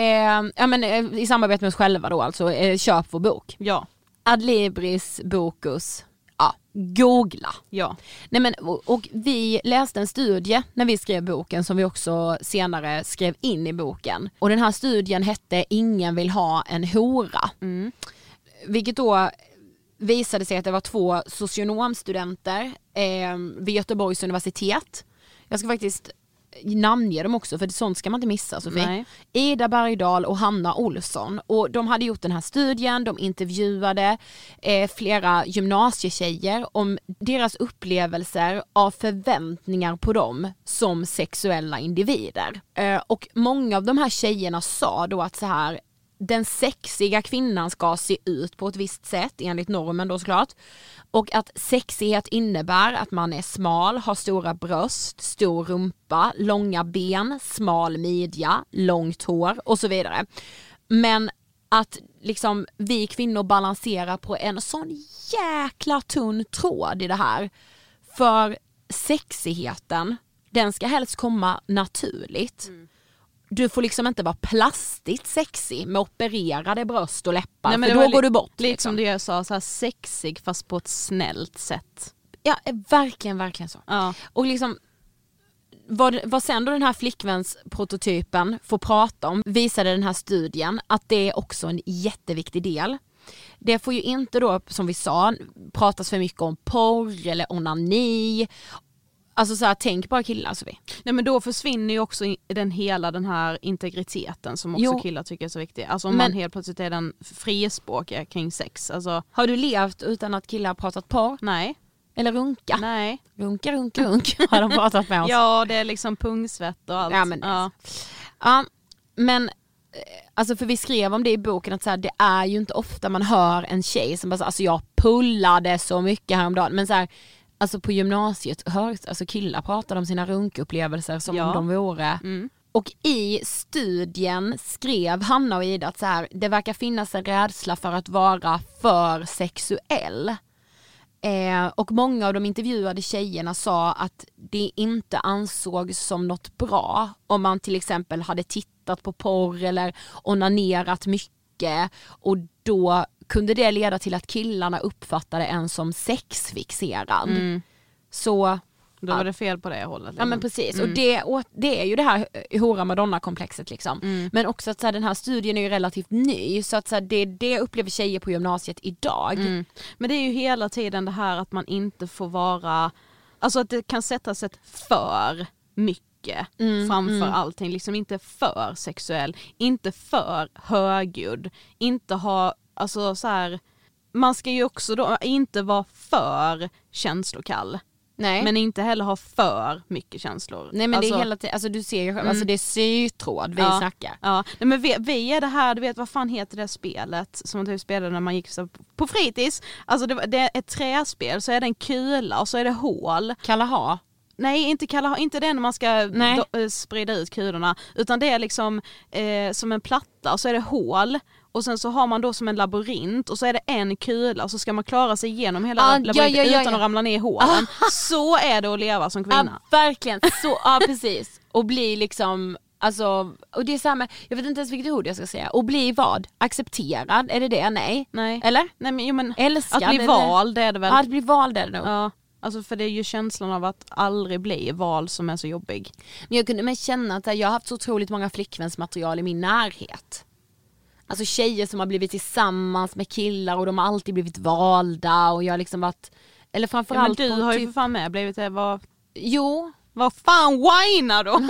i samarbete med oss själva då alltså, köp vår bok. Ja. Adlibris Bokus. Ja, googla. Ja. Nej men, och vi läste en studie när vi skrev boken som vi också senare skrev in i boken. Och den här studien hette Ingen vill ha en hora. Vilket då visade sig att det var 2 socionomstudenter vid Göteborgs universitet. Jag ska faktiskt namnge dem också, för sånt ska man inte missa, Sofie. Nej. Ida Bergdahl och Hanna Olsson. Och de hade gjort den här studien, de intervjuade flera gymnasietjejer om deras upplevelser av förväntningar på dem som sexuella individer. Och många av de här tjejerna sa då att så här, den sexiga kvinnan ska se ut på ett visst sätt enligt normen då såklart. Och att sexighet innebär att man är smal, har stora bröst, stor rumpa, långa ben, smal midja, långt hår och så vidare. Men att liksom vi kvinnor balanserar på en sån jäkla tunn tråd i det här. För sexigheten, den ska helst komma naturligt. Du får liksom inte vara plastigt sexig med opererade bröst och läppar. Nej, men för då går du bort. Lite som det jag sa, så här sexig fast på ett snällt sätt. Ja, verkligen så. Ja. Och liksom vad sen då den här flickvänsprototypen får prata om visade den här studien att det är också en jätteviktig del. Det får ju inte då, som vi sa, pratas för mycket om porr eller onani. Alltså så här, tänk bara killar så vi. Nej men då försvinner ju också hela den här integriteten som också killar tycker är så viktig. Alltså om man helt plötsligt är den frispråkiga kring sex. Alltså, har du levt utan att killar har pratat porr? Nej. Eller runka? Nej. Runk har de pratat med oss. Ja, det är liksom pungsvett och allt. Ja men alltså för vi skrev om det i boken att så här, det är ju inte ofta man hör en tjej som bara alltså jag pullade så mycket häromdagen, men så här, alltså på gymnasiet hörs alltså killar pratar om sina runkupplevelser som om de vore. Och i studien skrev Hanna och Ida att så här, det verkar finnas en rädsla för att vara för sexuell. Och många av de intervjuade tjejerna sa att det inte ansågs som något bra om man till exempel hade tittat på porr eller onanerat mycket, och då kunde det leda till att killarna uppfattade en som sexfixerad. Så då var det fel på det hållet. Liksom. Ja men precis, och det är ju det här hora Madonna-komplexet liksom. Men också att så här, den här studien är ju relativt ny, så att så här, det upplever tjejer på gymnasiet idag. Men det är ju hela tiden det här att man inte får vara, alltså att det kan sättas ett för mycket framför allting, liksom inte för sexuell, inte för högljudd, inte ha, alltså så här, man ska ju också då inte vara för känslokall. Nej. Men inte heller ha för mycket känslor. Nej, men det är hela tiden, alltså du ser ju själv, alltså det är sytråd vi snackar. Ja, nej, men vi är det här, du vet vad fan heter det spelet som man typ spelade när man gick så på fritids. Alltså det är ett träspel, så är det en kula och så är det hål. Kalaha. Nej, inte det när man ska sprida ut kulorna, utan det är liksom som en platta och så är det hål. Och sen så har man då som en labyrint och så är det en kula och så ska man klara sig igenom hela labyrinten utan att ramla ner i hålen. Så är det att leva som kvinna. Ja, verkligen. Så, ja, precis. Och bli liksom, alltså, och det är samma, jag vet inte ens vilket ord jag ska säga. Och bli vad? Accepterad? Är det det? Nej. Eller? Nej, men älskad. Att bli vald är det väl? Ja, att bli vald är det nog. Ja. Alltså för det är ju känslan av att aldrig bli vald som är så jobbig. Men jag kunde känna att jag har haft så otroligt många flickvänsmaterial i min närhet. Alltså tjejer som har blivit tillsammans med killar och de har alltid blivit valda och jag har liksom varit, eller framförallt men du har ju för fan med blivit det, Jo. Vad fan whinar då?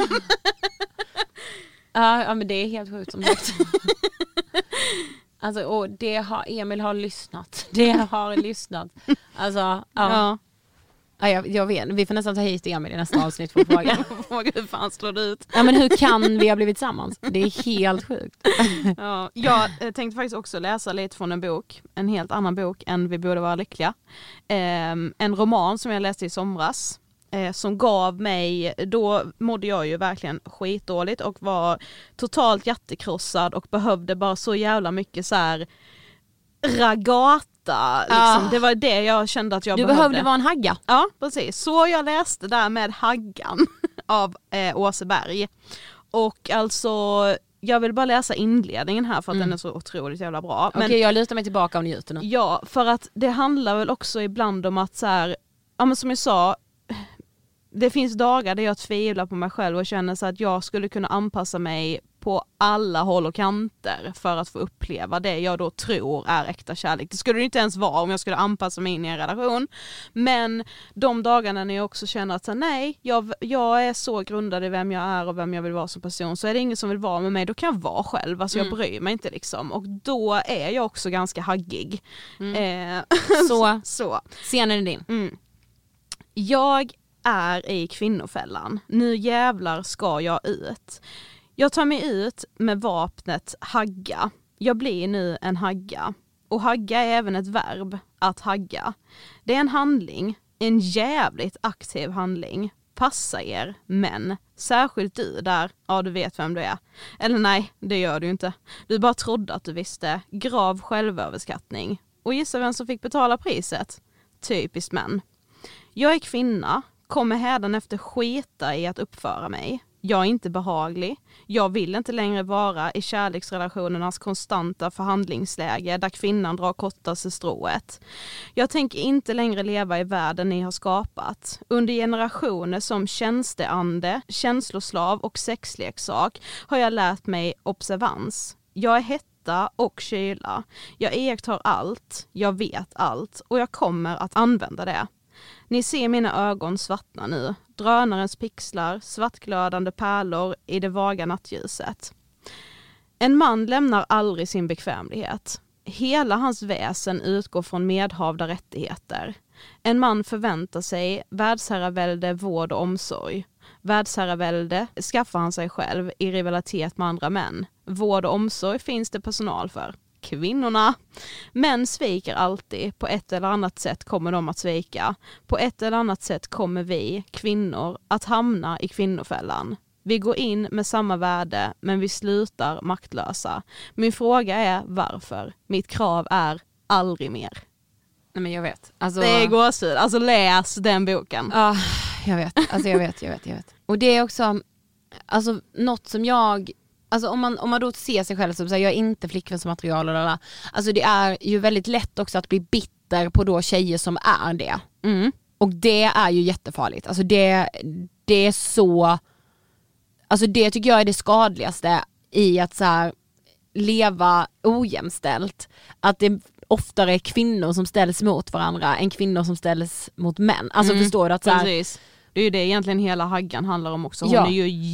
Ja, men det är helt sjukt som sagt. Alltså, och det har Emil har lyssnat. Alltså, ja. Ja, jag vet. Vi får nästan ta hit Emil i nästa avsnitt för att fråga. Hur fan slår det ut? Ja, men hur kan vi ha blivit tillsammans? Det är helt sjukt. Ja, jag tänkte faktiskt också läsa lite från en bok. En helt annan bok än Vi borde vara lyckliga. En roman som jag läste i somras. Som gav mig, då mådde jag ju verkligen skitdåligt och var totalt jättekrossad och behövde bara så jävla mycket så här ragata liksom. Det var det jag kände att jag behövde vara en hagga. Ja, precis. Så jag läste där med Haggan av Åseberg. Och alltså jag vill bara läsa inledningen här för att den är så otroligt jävla bra. Okej, jag lutar mig tillbaka och njuter nu. Ja, för att det handlar väl också ibland om att så här, ja men som jag sa, det finns dagar där jag tvivlar på mig själv och känner så att jag skulle kunna anpassa mig på alla håll och kanter för att få uppleva det jag då tror är äkta kärlek. Det skulle det inte ens vara om jag skulle anpassa mig in i en relation. Men de dagarna när jag också känner att så, nej, jag är så grundad i vem jag är och vem jag vill vara som person, så är det ingen som vill vara med mig, då kan jag vara själv. Alltså jag bryr mig inte liksom. Och då är jag också ganska haggig. Så. Scenen är din. Jag är i kvinnofällan. Nu jävlar ska jag ut. Jag tar mig ut med vapnet hagga. Jag blir nu en hagga. Och hagga är även ett verb, att hagga. Det är en handling, en jävligt aktiv handling. Passa er, män. Särskilt du där, ja du vet vem du är. Eller nej, det gör du inte. Du bara trodde att du visste. Grav självöverskattning. Och gissa vem som fick betala priset? Typiskt män. Jag är kvinna. Kommer hädanefter skita i att uppföra mig. Jag är inte behaglig. Jag vill inte längre vara i kärleksrelationernas konstanta förhandlingsläge där kvinnan drar kortaste strået. Jag tänker inte längre leva i världen ni har skapat. Under generationer som tjänsteande, känsloslav och sexleksak har jag lärt mig observans. Jag är hetta och kyla. Jag iakttar allt, jag vet allt och jag kommer att använda det. Ni ser mina ögon svartna nu, drönarens pixlar, svartglödande pärlor i det vaga nattljuset. En man lämnar aldrig sin bekvämlighet. Hela hans väsen utgår från medhavda rättigheter. En man förväntar sig världsherravälde, vård och omsorg. Världsherravälde skaffar han sig själv i rivalitet med andra män. Vård och omsorg finns det personal för. Kvinnorna. Män sviker alltid. På ett eller annat sätt kommer de att svika. På ett eller annat sätt kommer vi, kvinnor, att hamna i kvinnofällan. Vi går in med samma värde, men vi slutar maktlösa. Min fråga är varför. Mitt krav är aldrig mer. Nej, men jag vet. Alltså... Det är gåshud. Alltså läs den boken. Ja, jag vet. Alltså jag vet. Och det är också alltså något som jag... Alltså om man då ser sig själv som så här, jag är inte flickvänsmaterial eller alltså det är ju väldigt lätt också att bli bitter på då tjejer som är det. Och det är ju jättefarligt. Alltså det är så, alltså det tycker jag är det skadligaste i att så här, leva ojämställt. Att det oftare är kvinnor som ställs mot varandra än kvinnor som ställs mot män. Alltså förstår du att så här, precis. Det är ju det egentligen hela Haggan handlar om också. Hon är ju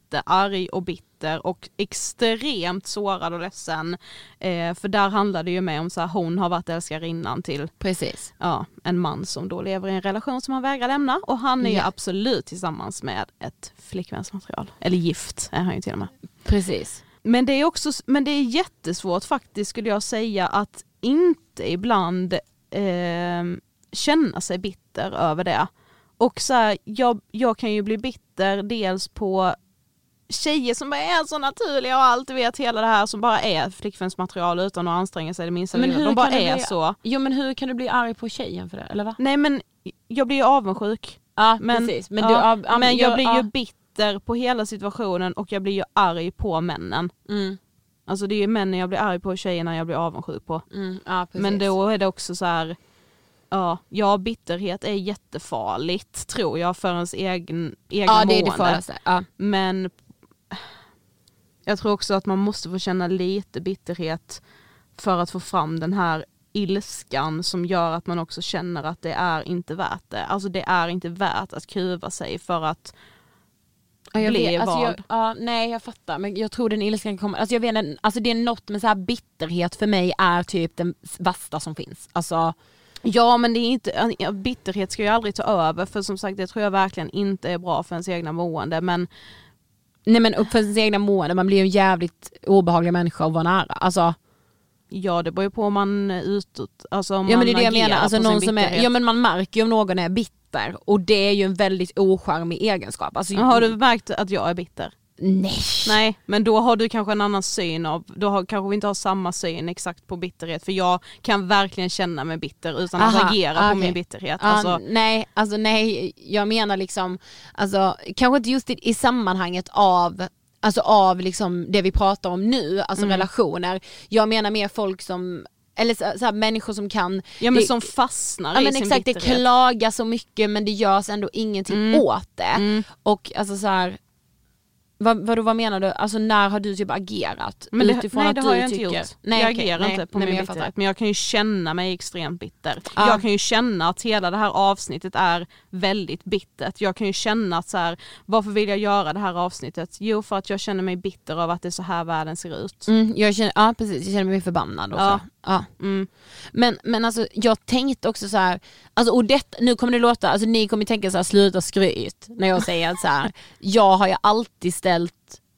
jättearg och bitter och extremt sårad och ledsen. För där handlar det ju med om så här, hon har varit älskarinnan till Precis. Ja, en man som då lever i en relation som han vägrar lämna. Och han är ju absolut tillsammans med ett flickvänsmaterial. Eller gift är han ju till och med. Precis. Men det är jättesvårt faktiskt, skulle jag säga, att inte ibland känna sig bitter över det. Och så här, jag kan ju bli bitter dels på tjejer som bara är så naturliga och allt, vet, hela det här som bara är flickvänsmaterial utan att anstränga sig det minsta. Men de bara är så. Jo, men hur kan du bli arg på tjejen för det, eller va? Nej, men jag blir ju avundsjuk. Ja, precis. Men, men jag blir ju bitter på hela situationen och jag blir ju arg på männen. Alltså det är ju männen jag blir arg på och tjejerna jag blir avundsjuk på. Ja, men då är det också så här, ja, bitterhet är jättefarligt, tror jag, för ens egna mående. Det är det farligaste. Ja. Men jag tror också att man måste få känna lite bitterhet för att få fram den här ilskan som gör att man också känner att det är inte värt det. Alltså det är inte värt att kuva sig för att bli vald. Nej, jag fattar. Men jag tror den ilskan kommer. Alltså jag vet, alltså det är något med så här, bitterhet för mig är typ den värsta som finns. Alltså ja, men det är inte, bitterhet ska ju aldrig ta över, för som sagt, det tror jag verkligen inte är bra för ens egna mående, men nej, men upp för ens egna mående, man blir ju en jävligt obehaglig människa att vara nära. Alltså ja, det beror ju på om man är utåt, alltså om ja, man men det är det jag menar, alltså någon som är, ja, men man märker ju om någon är bitter, och det är ju en väldigt ocharmig egenskap. Alltså, har du märkt att jag är bitter? Nej, men då har du kanske en annan syn kanske vi inte har samma syn exakt på bitterhet, för jag kan verkligen känna mig bitter utan att agera på min bitterhet. Nej, jag menar liksom, alltså kanske inte just i sammanhanget av liksom det vi pratar om nu, alltså relationer. Jag menar mer folk som, eller så här, människor som kan, ja, men som fastnar i sin exakt, bitterhet. det klagar så mycket men det görs ändå ingenting åt det. Och alltså så här, vad menar du? Alltså när har du typ agerat? Men det har jag inte gjort. Jag agerar inte på min bitterhet. Men jag kan ju känna mig extremt bitter. Jag kan ju känna att hela det här avsnittet är väldigt bittert. Jag kan ju känna att så här, varför vill jag göra det här avsnittet? Jo, för att jag känner mig bitter av att det är så här världen ser ut. Precis, jag känner mig förbannad också. Men alltså jag tänkte också så här, alltså, och nu kommer det låta, alltså ni kommer tänka så här, sluta skryt när jag säger att så här, jag har ju alltid ställt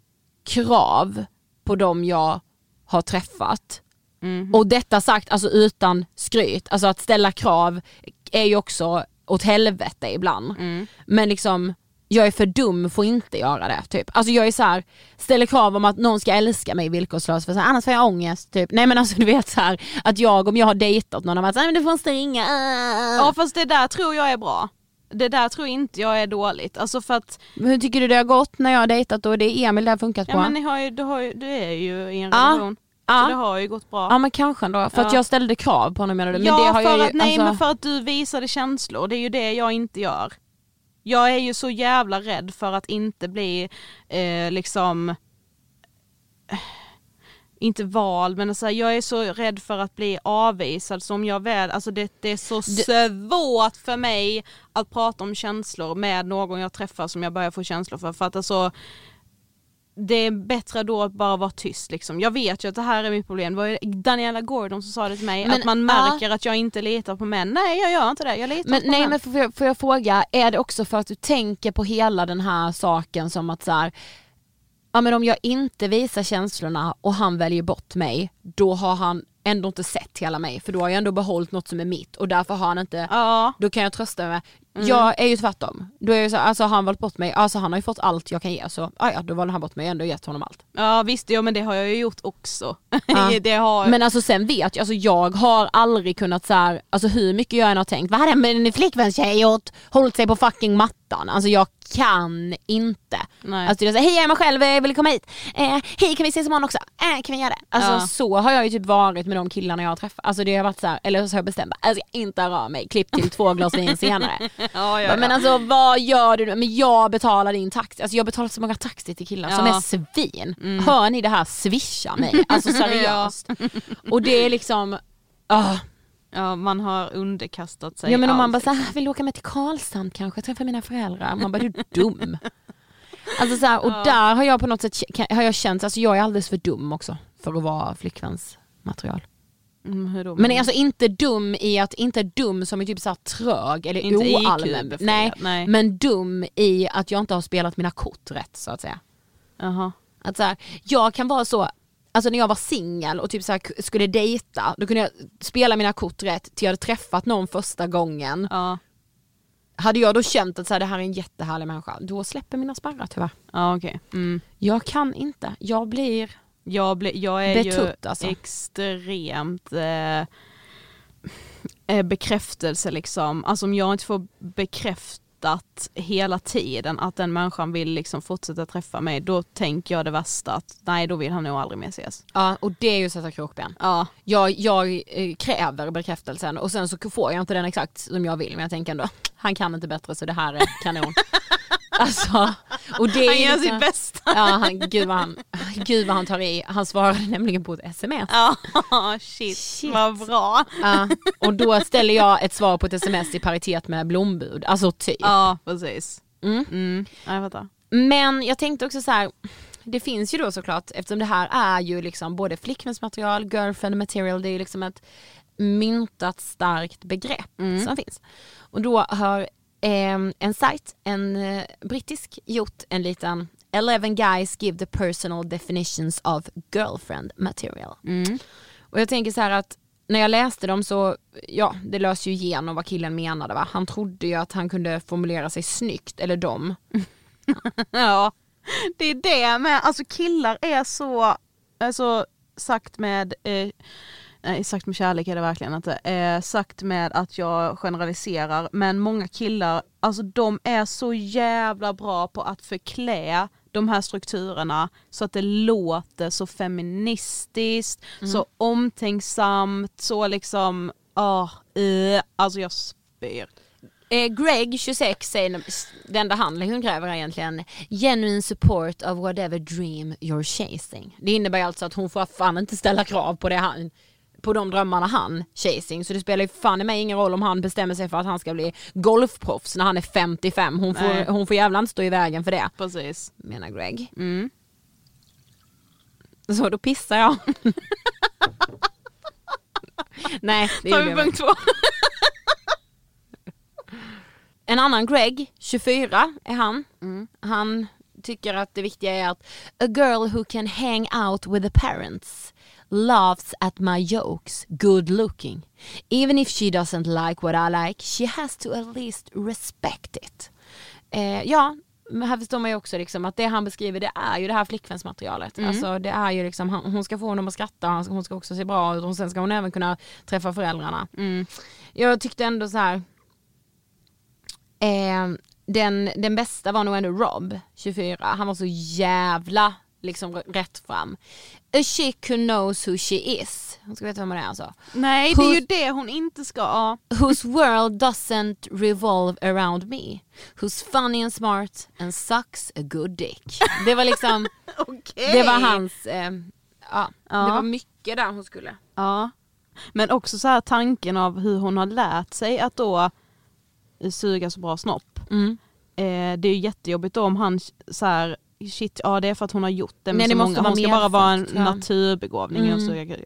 krav på dem jag har träffat. Och detta sagt, alltså utan skryt, alltså att ställa krav är ju också åt helvete ibland. Men liksom jag är för dum för att inte göra det typ. Alltså jag är så här, ställer krav om att någon ska älska mig villkorslöst, för så här, annars får jag ångest typ. Nej, men alltså du vet så här, att om jag har dejtat någon, att men du får inte ringa. Ja, fast det där tror jag är bra. Det där tror inte jag är dåligt. Alltså för att, men hur tycker du det har gått när jag har dejtat då? Det är Emil det har funkat på. Ja, men du är ju i en relation. Så det har ju gått bra. Ja, men kanske ändå. För att jag ställde krav på honom, menar du? Men ja, det har men för att du visade känslor. Det är ju det jag inte gör. Jag är ju så jävla rädd för att inte bli liksom inte vald, men alltså, jag är så rädd för att bli avvisad som jag väl, alltså det är så svårt för mig att prata om känslor med någon jag träffar som jag börjar få känslor för att alltså det är bättre då att bara vara tyst liksom. Jag vet ju att det här är mitt problem. Det var Daniela Gordon som sa det till mig, att man märker att jag inte litar på män. Nej, jag gör inte det. Jag litar på män. Men får jag fråga, är det också för att du tänker på hela den här saken som att så här, ja, men om jag inte visar känslorna och han väljer bort mig, då har han ändå inte sett hela mig, för då har jag ändå behållit något som är mitt, och därför har han inte, då kan jag trösta mig. Jag är ju tvärtom. Då är ju så, alltså han valt bort mig, alltså han har ju fått allt jag kan ge, så då valde han bort mig, ändå gett honom allt. Ja visst, men det har jag ju gjort också. Men alltså sen vet jag, alltså jag har aldrig kunnat så här, alltså hur mycket jag än har tänkt, vad hade en flickvänstjej gjort? Hållit sig på fucking mattan. Alltså jag kan inte. Nej. Alltså jag säger, hej jag är mig själv, jag vill komma hit. Hej, kan vi ses imorgon också? Kan vi göra det? Alltså så har jag ju typ varit med de killarna jag har träffat. Alltså det har varit så här, eller så har jag bestämt, jag ska inte röra mig. Klipp till 2 glas vin senare. Men alltså vad gör du nu? Men jag betalar din taxi. Alltså jag betalar så många taxi till killar som är svin. Hör ni det här? Swisha mig. Alltså seriöst. Och det är liksom ja, man har underkastat sig. Ja, men om man bara så här, vill åka med till Karlshamn kanske, träffa mina föräldrar. Man bara, du är dum. Alltså så här, och där har jag på något sätt har jag känt, alltså jag är alldeles för dum också för att vara flickväns material. Hur då? Men alltså inte dum i att, inte dum som är typ så här trög eller inte oallmän. Nej, men dum i att jag inte har spelat mina kort rätt, så att säga. Jaha. Att så här, jag kan vara så, alltså när jag var singel och typ så här skulle dejta, då kunde jag spela mina kort rätt till jag hade träffat någon första gången. Ja. Hade jag då känt att så här, det här är en jättehärlig människa, då släpper mina spärrar tyvärr. Ja, okej. Jag kan inte, jag är betutt, ju alltså. Extremt bekräftelse liksom. Alltså om jag inte får bekräftat hela tiden att den människan vill liksom fortsätta träffa mig, då tänker jag det värsta, att nej, då vill han nog aldrig mer ses. Ja, och det är ju sätta krokben. Ja. Jag kräver bekräftelsen och sen så får jag inte den exakt som jag vill, men jag tänker ändå, han kan inte bättre så det här är kanon. Alltså, och det han är gör liksom, sitt bästa. Ja, gud vad han tar i. Han svarade nämligen på ett sms. Ja, shit. Vad bra. Ja, och då ställer jag ett svar på ett sms i paritet med blombud. Alltså typ. Ja, precis. Ja, jag fattar. Men jag tänkte också så här, det finns ju då såklart, eftersom det här är ju liksom både flickvänsmaterial, girlfriend material, det är ju liksom ett myntat starkt begrepp som finns. Och då har en sajt, en brittisk, gjort en liten 11 guys give the personal definitions of girlfriend material. Och jag tänker så här att när jag läste dem så, ja, det lös ju igenom vad killen menade, va? Han trodde ju att han kunde formulera sig snyggt, eller dem. Ja, det är det med, alltså killar är så alltså, sagt med sagt med kärlek är det verkligen inte. Sagt med att jag generaliserar. Men många killar, alltså de är så jävla bra på att förklä de här strukturerna så att det låter så feministiskt, så omtänksamt, så liksom, alltså jag spyr. Greg, 26, säger det enda han kräver är egentligen genuine support of whatever dream you're chasing. Det innebär alltså att hon får fan inte ställa krav på det på de drömmarna han chasing. Så det spelar ju fan i mig ingen roll om han bestämmer sig för att han ska bli golfproffs när han är 55. Hon får jävla inte stå i vägen för det. Precis. Menar Greg. Så då pissar jag. Nej, det tar är vi punkt 2. En annan Greg, 24 är han. Han tycker att det viktiga är att a girl who can hang out with the parents, laughs at my jokes, good looking. Even if she doesn't like what I like, she has to at least respect it. Ja, men här förstår man ju också liksom att det han beskriver, det är ju det här flickvänsmaterialet. Alltså det är ju liksom, hon ska få honom att skratta, hon ska också se bra ut och sen ska hon även kunna träffa föräldrarna. Jag tyckte ändå så här, den bästa var nog ändå Rob, 24. Han var så jävla liksom rätt fram. A chick who knows who she is. Hon ska veta vem det är alltså. Nej, det är ju det hon inte ska. Whose world doesn't revolve around me. Who's funny and smart and sucks a good dick. Det var liksom okay. Det var hans det var mycket där hon skulle. Ja. Men också så här tanken av hur hon har lärt sig att då suga så bra snopp. Det är ju jättejobbigt då om han så här, shit, ja det är för att hon har gjort det. Men det måste hon ska bara vara en naturbegåvning.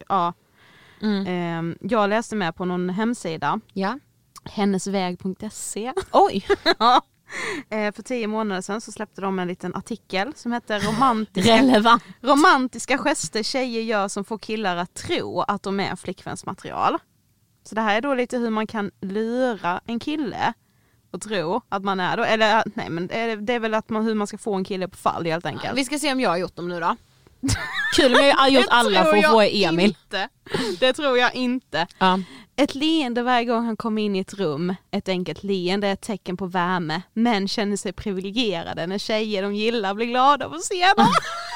Jag läste med på någon hemsida. Ja. Hennesväg.se. Oj! För 10 månader sedan så släppte de en liten artikel som heter romantiska gester tjejer gör som får killar att tro att de är flickvänsmaterial. Så det här är då lite hur man kan lura en kille och tro att man är då, eller nej, men det är väl att hur man ska få en kille på fall helt enkelt. Vi ska se om jag har gjort dem nu då. Kul om jag har gjort alla för att få Emil. Det tror jag inte. Ja. Ett leende varje gång han kommer in i ett rum, ett enkelt leende är ett tecken på värme. Män känner sig privilegierade när tjejer de gillar blir glada av att se dem.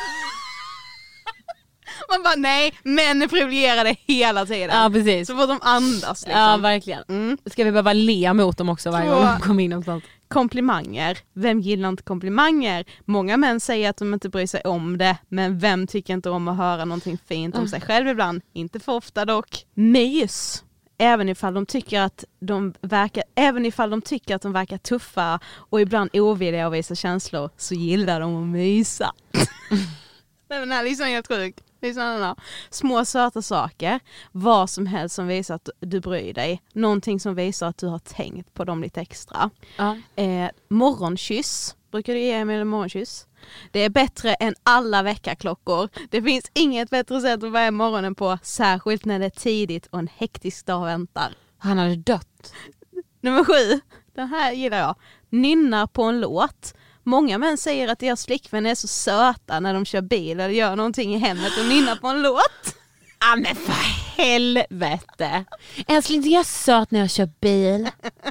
Man bara nej, män är privilegierade hela tiden. Ja, precis. Så får de andas liksom. Ja, verkligen. Ska vi behöva le mot dem också varje gång de kommer in och sånt. Komplimanger. Vem gillar inte komplimanger? Många män säger att de inte bryr sig om det, men vem tycker inte om att höra någonting fint om sig själv ibland? Inte för ofta dock. Mys även ifall de tycker att de verkar tuffa och ibland ovilliga att visa känslor, så gillar de att mysa. Den här liksom helt sjuk. Små söta saker, vad som helst som visar att du bryr dig. Någonting som visar att du har tänkt på dem lite extra. Morgonkyss. Brukar du ge Emil en morgonkyss? Det är bättre än alla väckarklockor. Det finns inget bättre sätt att börja morgonen på, särskilt när det är tidigt och en hektisk dag väntar. Han hade dött. Nummer 7. Den här gillar jag. Nynnar på en låt. Många män säger att deras flickvän är så söta när de kör bil eller gör någonting i hemmet och nynnar på en låt. Ja, men för helvete. Älskling, jag är söt när jag kör bil.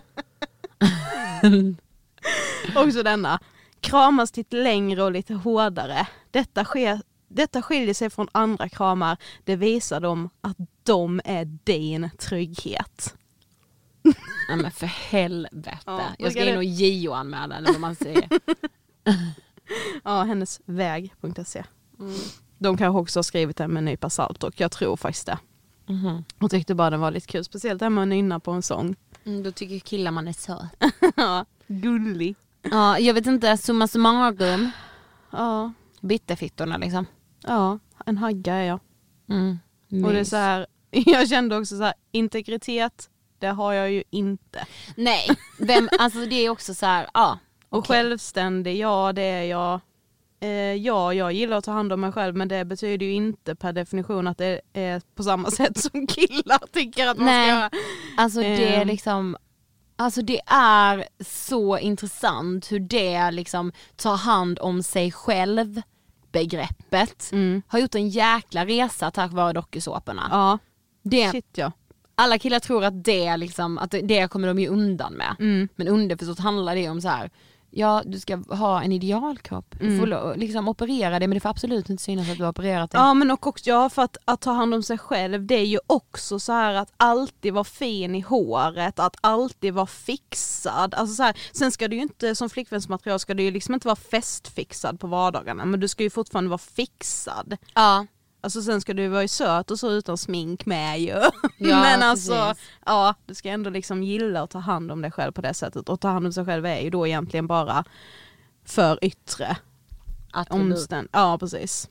Också denna. Kramas lite längre och lite hårdare. Detta skiljer sig från andra kramar. Det visar dem att de är din trygghet. Ja, men för helvete. Ja, jag ska in och JO-anmäla eller vad man säger. Ja, hennesväg.se. De kanske också har skrivit det med en nypa salt, och jag tror faktiskt det. Och tyckte bara den var lite kul. Speciellt det här med att nynna på en sång. Då tycker killar man är så. Ja, gullig. Ja, jag vet inte, summa summarum. Ja. Bitterfittorna liksom. Ja, en hagga är jag. Och det är så här, jag kände också så här, integritet, det har jag ju inte. Nej, alltså det är också så här, Och självständig, ja det är jag. Jag gillar att ta hand om mig själv, men det betyder ju inte per definition att det är på samma sätt som killar tycker att man ska göra. Alltså det är liksom, alltså det är så intressant hur det liksom tar hand om sig själv begreppet har gjort en jäkla resa tack vare dokusåporna. Ja. Det, alla killar tror att det liksom, att det kommer de ju undan med. Men underförstått handlar det om så här: ja, du ska ha en idealkropp. Du får liksom operera det, men det får absolut inte synas att du har opererat det. Ja, men också för att ta hand om sig själv, det är ju också så här att alltid vara fin i håret, att alltid vara fixad. Alltså så här, sen ska du ju inte, som flickvänsmaterial ska du ju liksom inte vara festfixad på vardagarna, men du ska ju fortfarande vara fixad. Ja. Alltså sen ska du vara ju söt och så utan smink med ju. Ja, men alltså, precis. ja, du ska ändå liksom gilla att ta hand om dig själv på det sättet. Och ta hand om sig själv är ju då egentligen bara för yttre omständigheter. Ja, precis.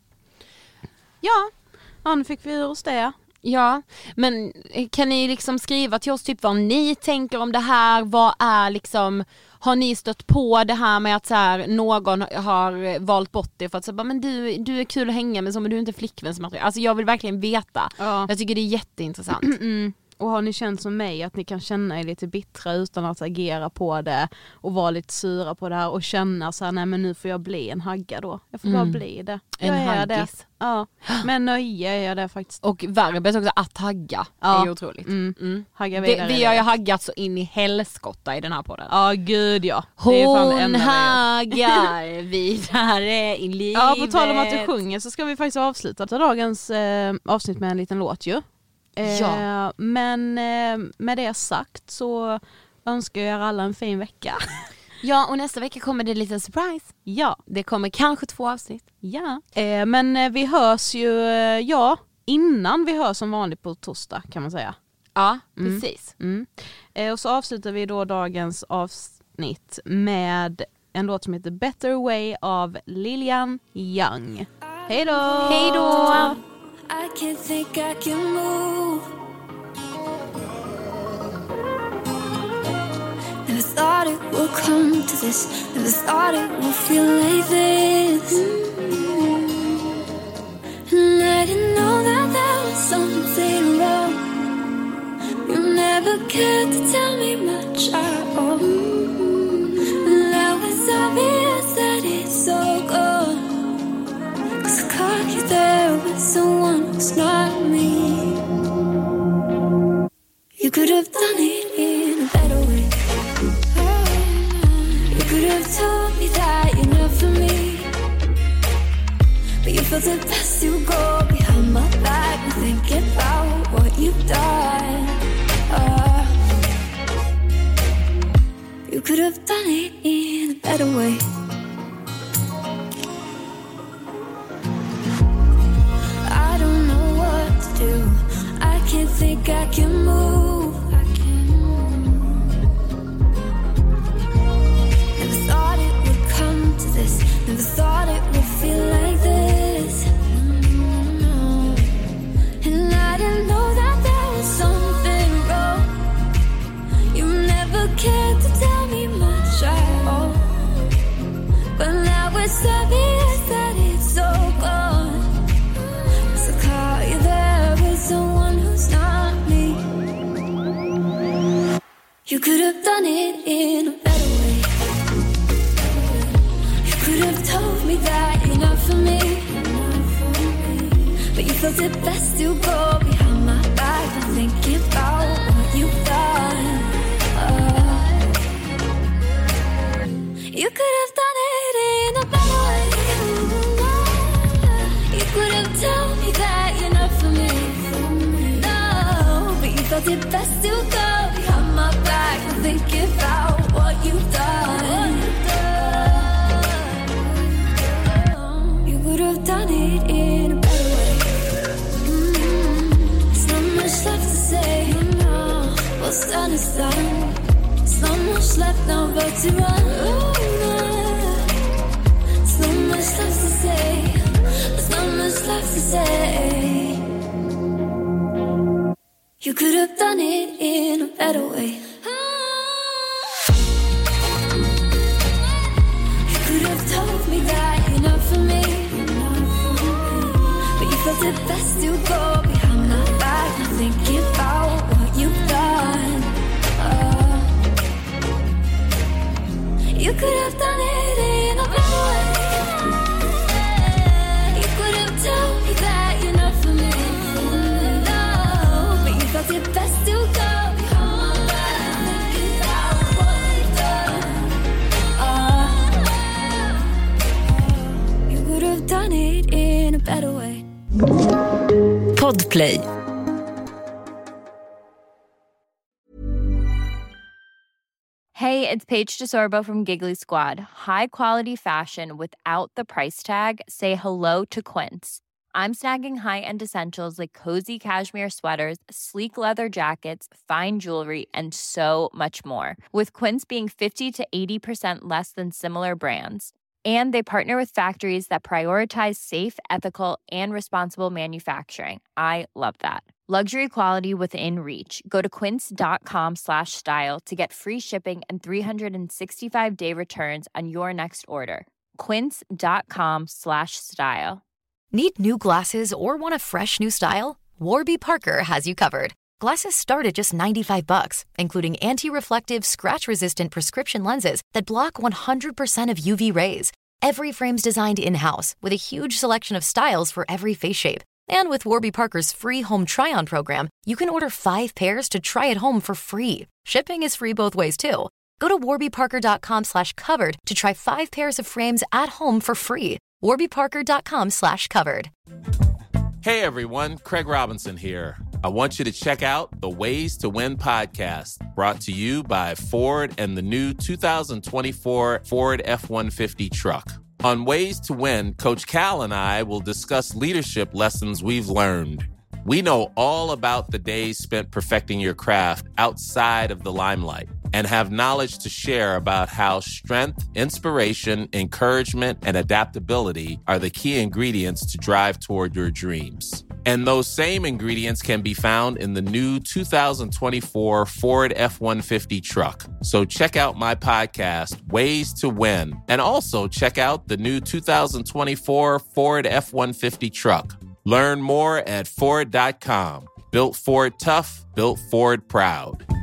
Ja, nu fick vi ur oss det. Ja, men kan ni liksom skriva till oss typ vad ni tänker om det här? Vad är liksom, har ni stött på det här med att så här, någon har valt bort det för att säga, men du är kul att hänga med, men du är inte flickvänsmaterial. Alltså jag vill verkligen veta. Ja. Jag tycker det är jätteintressant. Och har ni känt som mig att ni kan känna er lite bittra utan att agera på det och vara lite sura på det här och känna så här, nej men nu får jag bli en hagga då. Jag får bara bli det. En haggis. Ja, men nöje är jag det faktiskt. Och verbet också, att hagga, är ju otroligt. Hagga vidare. Vi har ju haggat så in i helskotta i den här podden. Ja, gud ja. Hon haggar vidare i livet. Ja, på tal om att du sjunger så ska vi faktiskt avsluta dagens avsnitt med en liten låt ju. Ja. Men med det sagt så önskar jag er alla en fin vecka. Ja, och nästa vecka kommer det en liten surprise. Ja. Det kommer kanske 2 avsnitt. Ja. Men vi hörs ju, innan vi hörs som vanligt på torsdag kan man säga. Ja, precis. Och så avslutar vi då dagens avsnitt med en låt som heter Better Way av Lilian Young. Hej då! Hej då! I can't think I can move. Never thought it would come to this. Never thought it would feel like this. And I didn't know that there was something wrong. You never cared to tell me much at all. And now it's obvious that it's all gone. 'Cause I caught you there with someone who's not me. You could have done it in a better way. You could have told me that you're not for me. But you felt it best to go behind my back and think about what you've done. You could have done it in a better way. I don't know what to do. I can't think I can move. could have done it in a better way. You could have told me that you're not for me, but you felt it best to go behind my back and thinking about what you've done. You could have done it in a better way. You could have told me that you're not for me, no, but you felt it best to go behind my back and thinking about what you've done. You could have done it in a better way. There's not much left to say, what's done is done. There's not much left now but to run. There's not much left to say. There's not much left to say. You could have done it in a better way. You could have told me that you're not for me, but you felt it best to go behind my back and thinking about what you've done. You could have done it in a better way. You could have told me that you're not for me, no, but you felt it best to go behind my back and thinking about what you've done. You could have done it in a better way. Podplay. Hey, it's Paige DeSorbo from Giggly Squad. High quality fashion without the price tag. Say hello to Quince. I'm snagging high-end essentials like cozy cashmere sweaters, sleek leather jackets, fine jewelry, and so much more. With Quince being 50 to 80% less than similar brands. And they partner with factories that prioritize safe, ethical, and responsible manufacturing. I love that. Luxury quality within reach. Go to quince.com/style to get free shipping and 365-day returns on your next order. Quince.com/style. Need new glasses or want a fresh new style? Warby Parker has you covered. Glasses start at just $95, including anti-reflective, scratch-resistant prescription lenses that block 100% of UV rays. Every frame's designed in-house with a huge selection of styles for every face shape. And with Warby Parker's free home try-on program, you can order 5 pairs to try at home for free. Shipping is free both ways, too. Go to warbyparker.com/covered to try 5 pairs of frames at home for free. warbyparker.com/covered. Hey everyone, Craig Robinson here. I want you to check out the Ways to Win podcast, brought to you by Ford and the new 2024 Ford F-150 truck. On Ways to Win, Coach Cal and I will discuss leadership lessons we've learned. We know all about the days spent perfecting your craft outside of the limelight and have knowledge to share about how strength, inspiration, encouragement, and adaptability are the key ingredients to drive toward your dreams. And those same ingredients can be found in the new 2024 Ford F-150 truck. So check out my podcast, Ways to Win, and also check out the new 2024 Ford F-150 truck. Learn more at Ford.com. Built Ford tough, built Ford proud.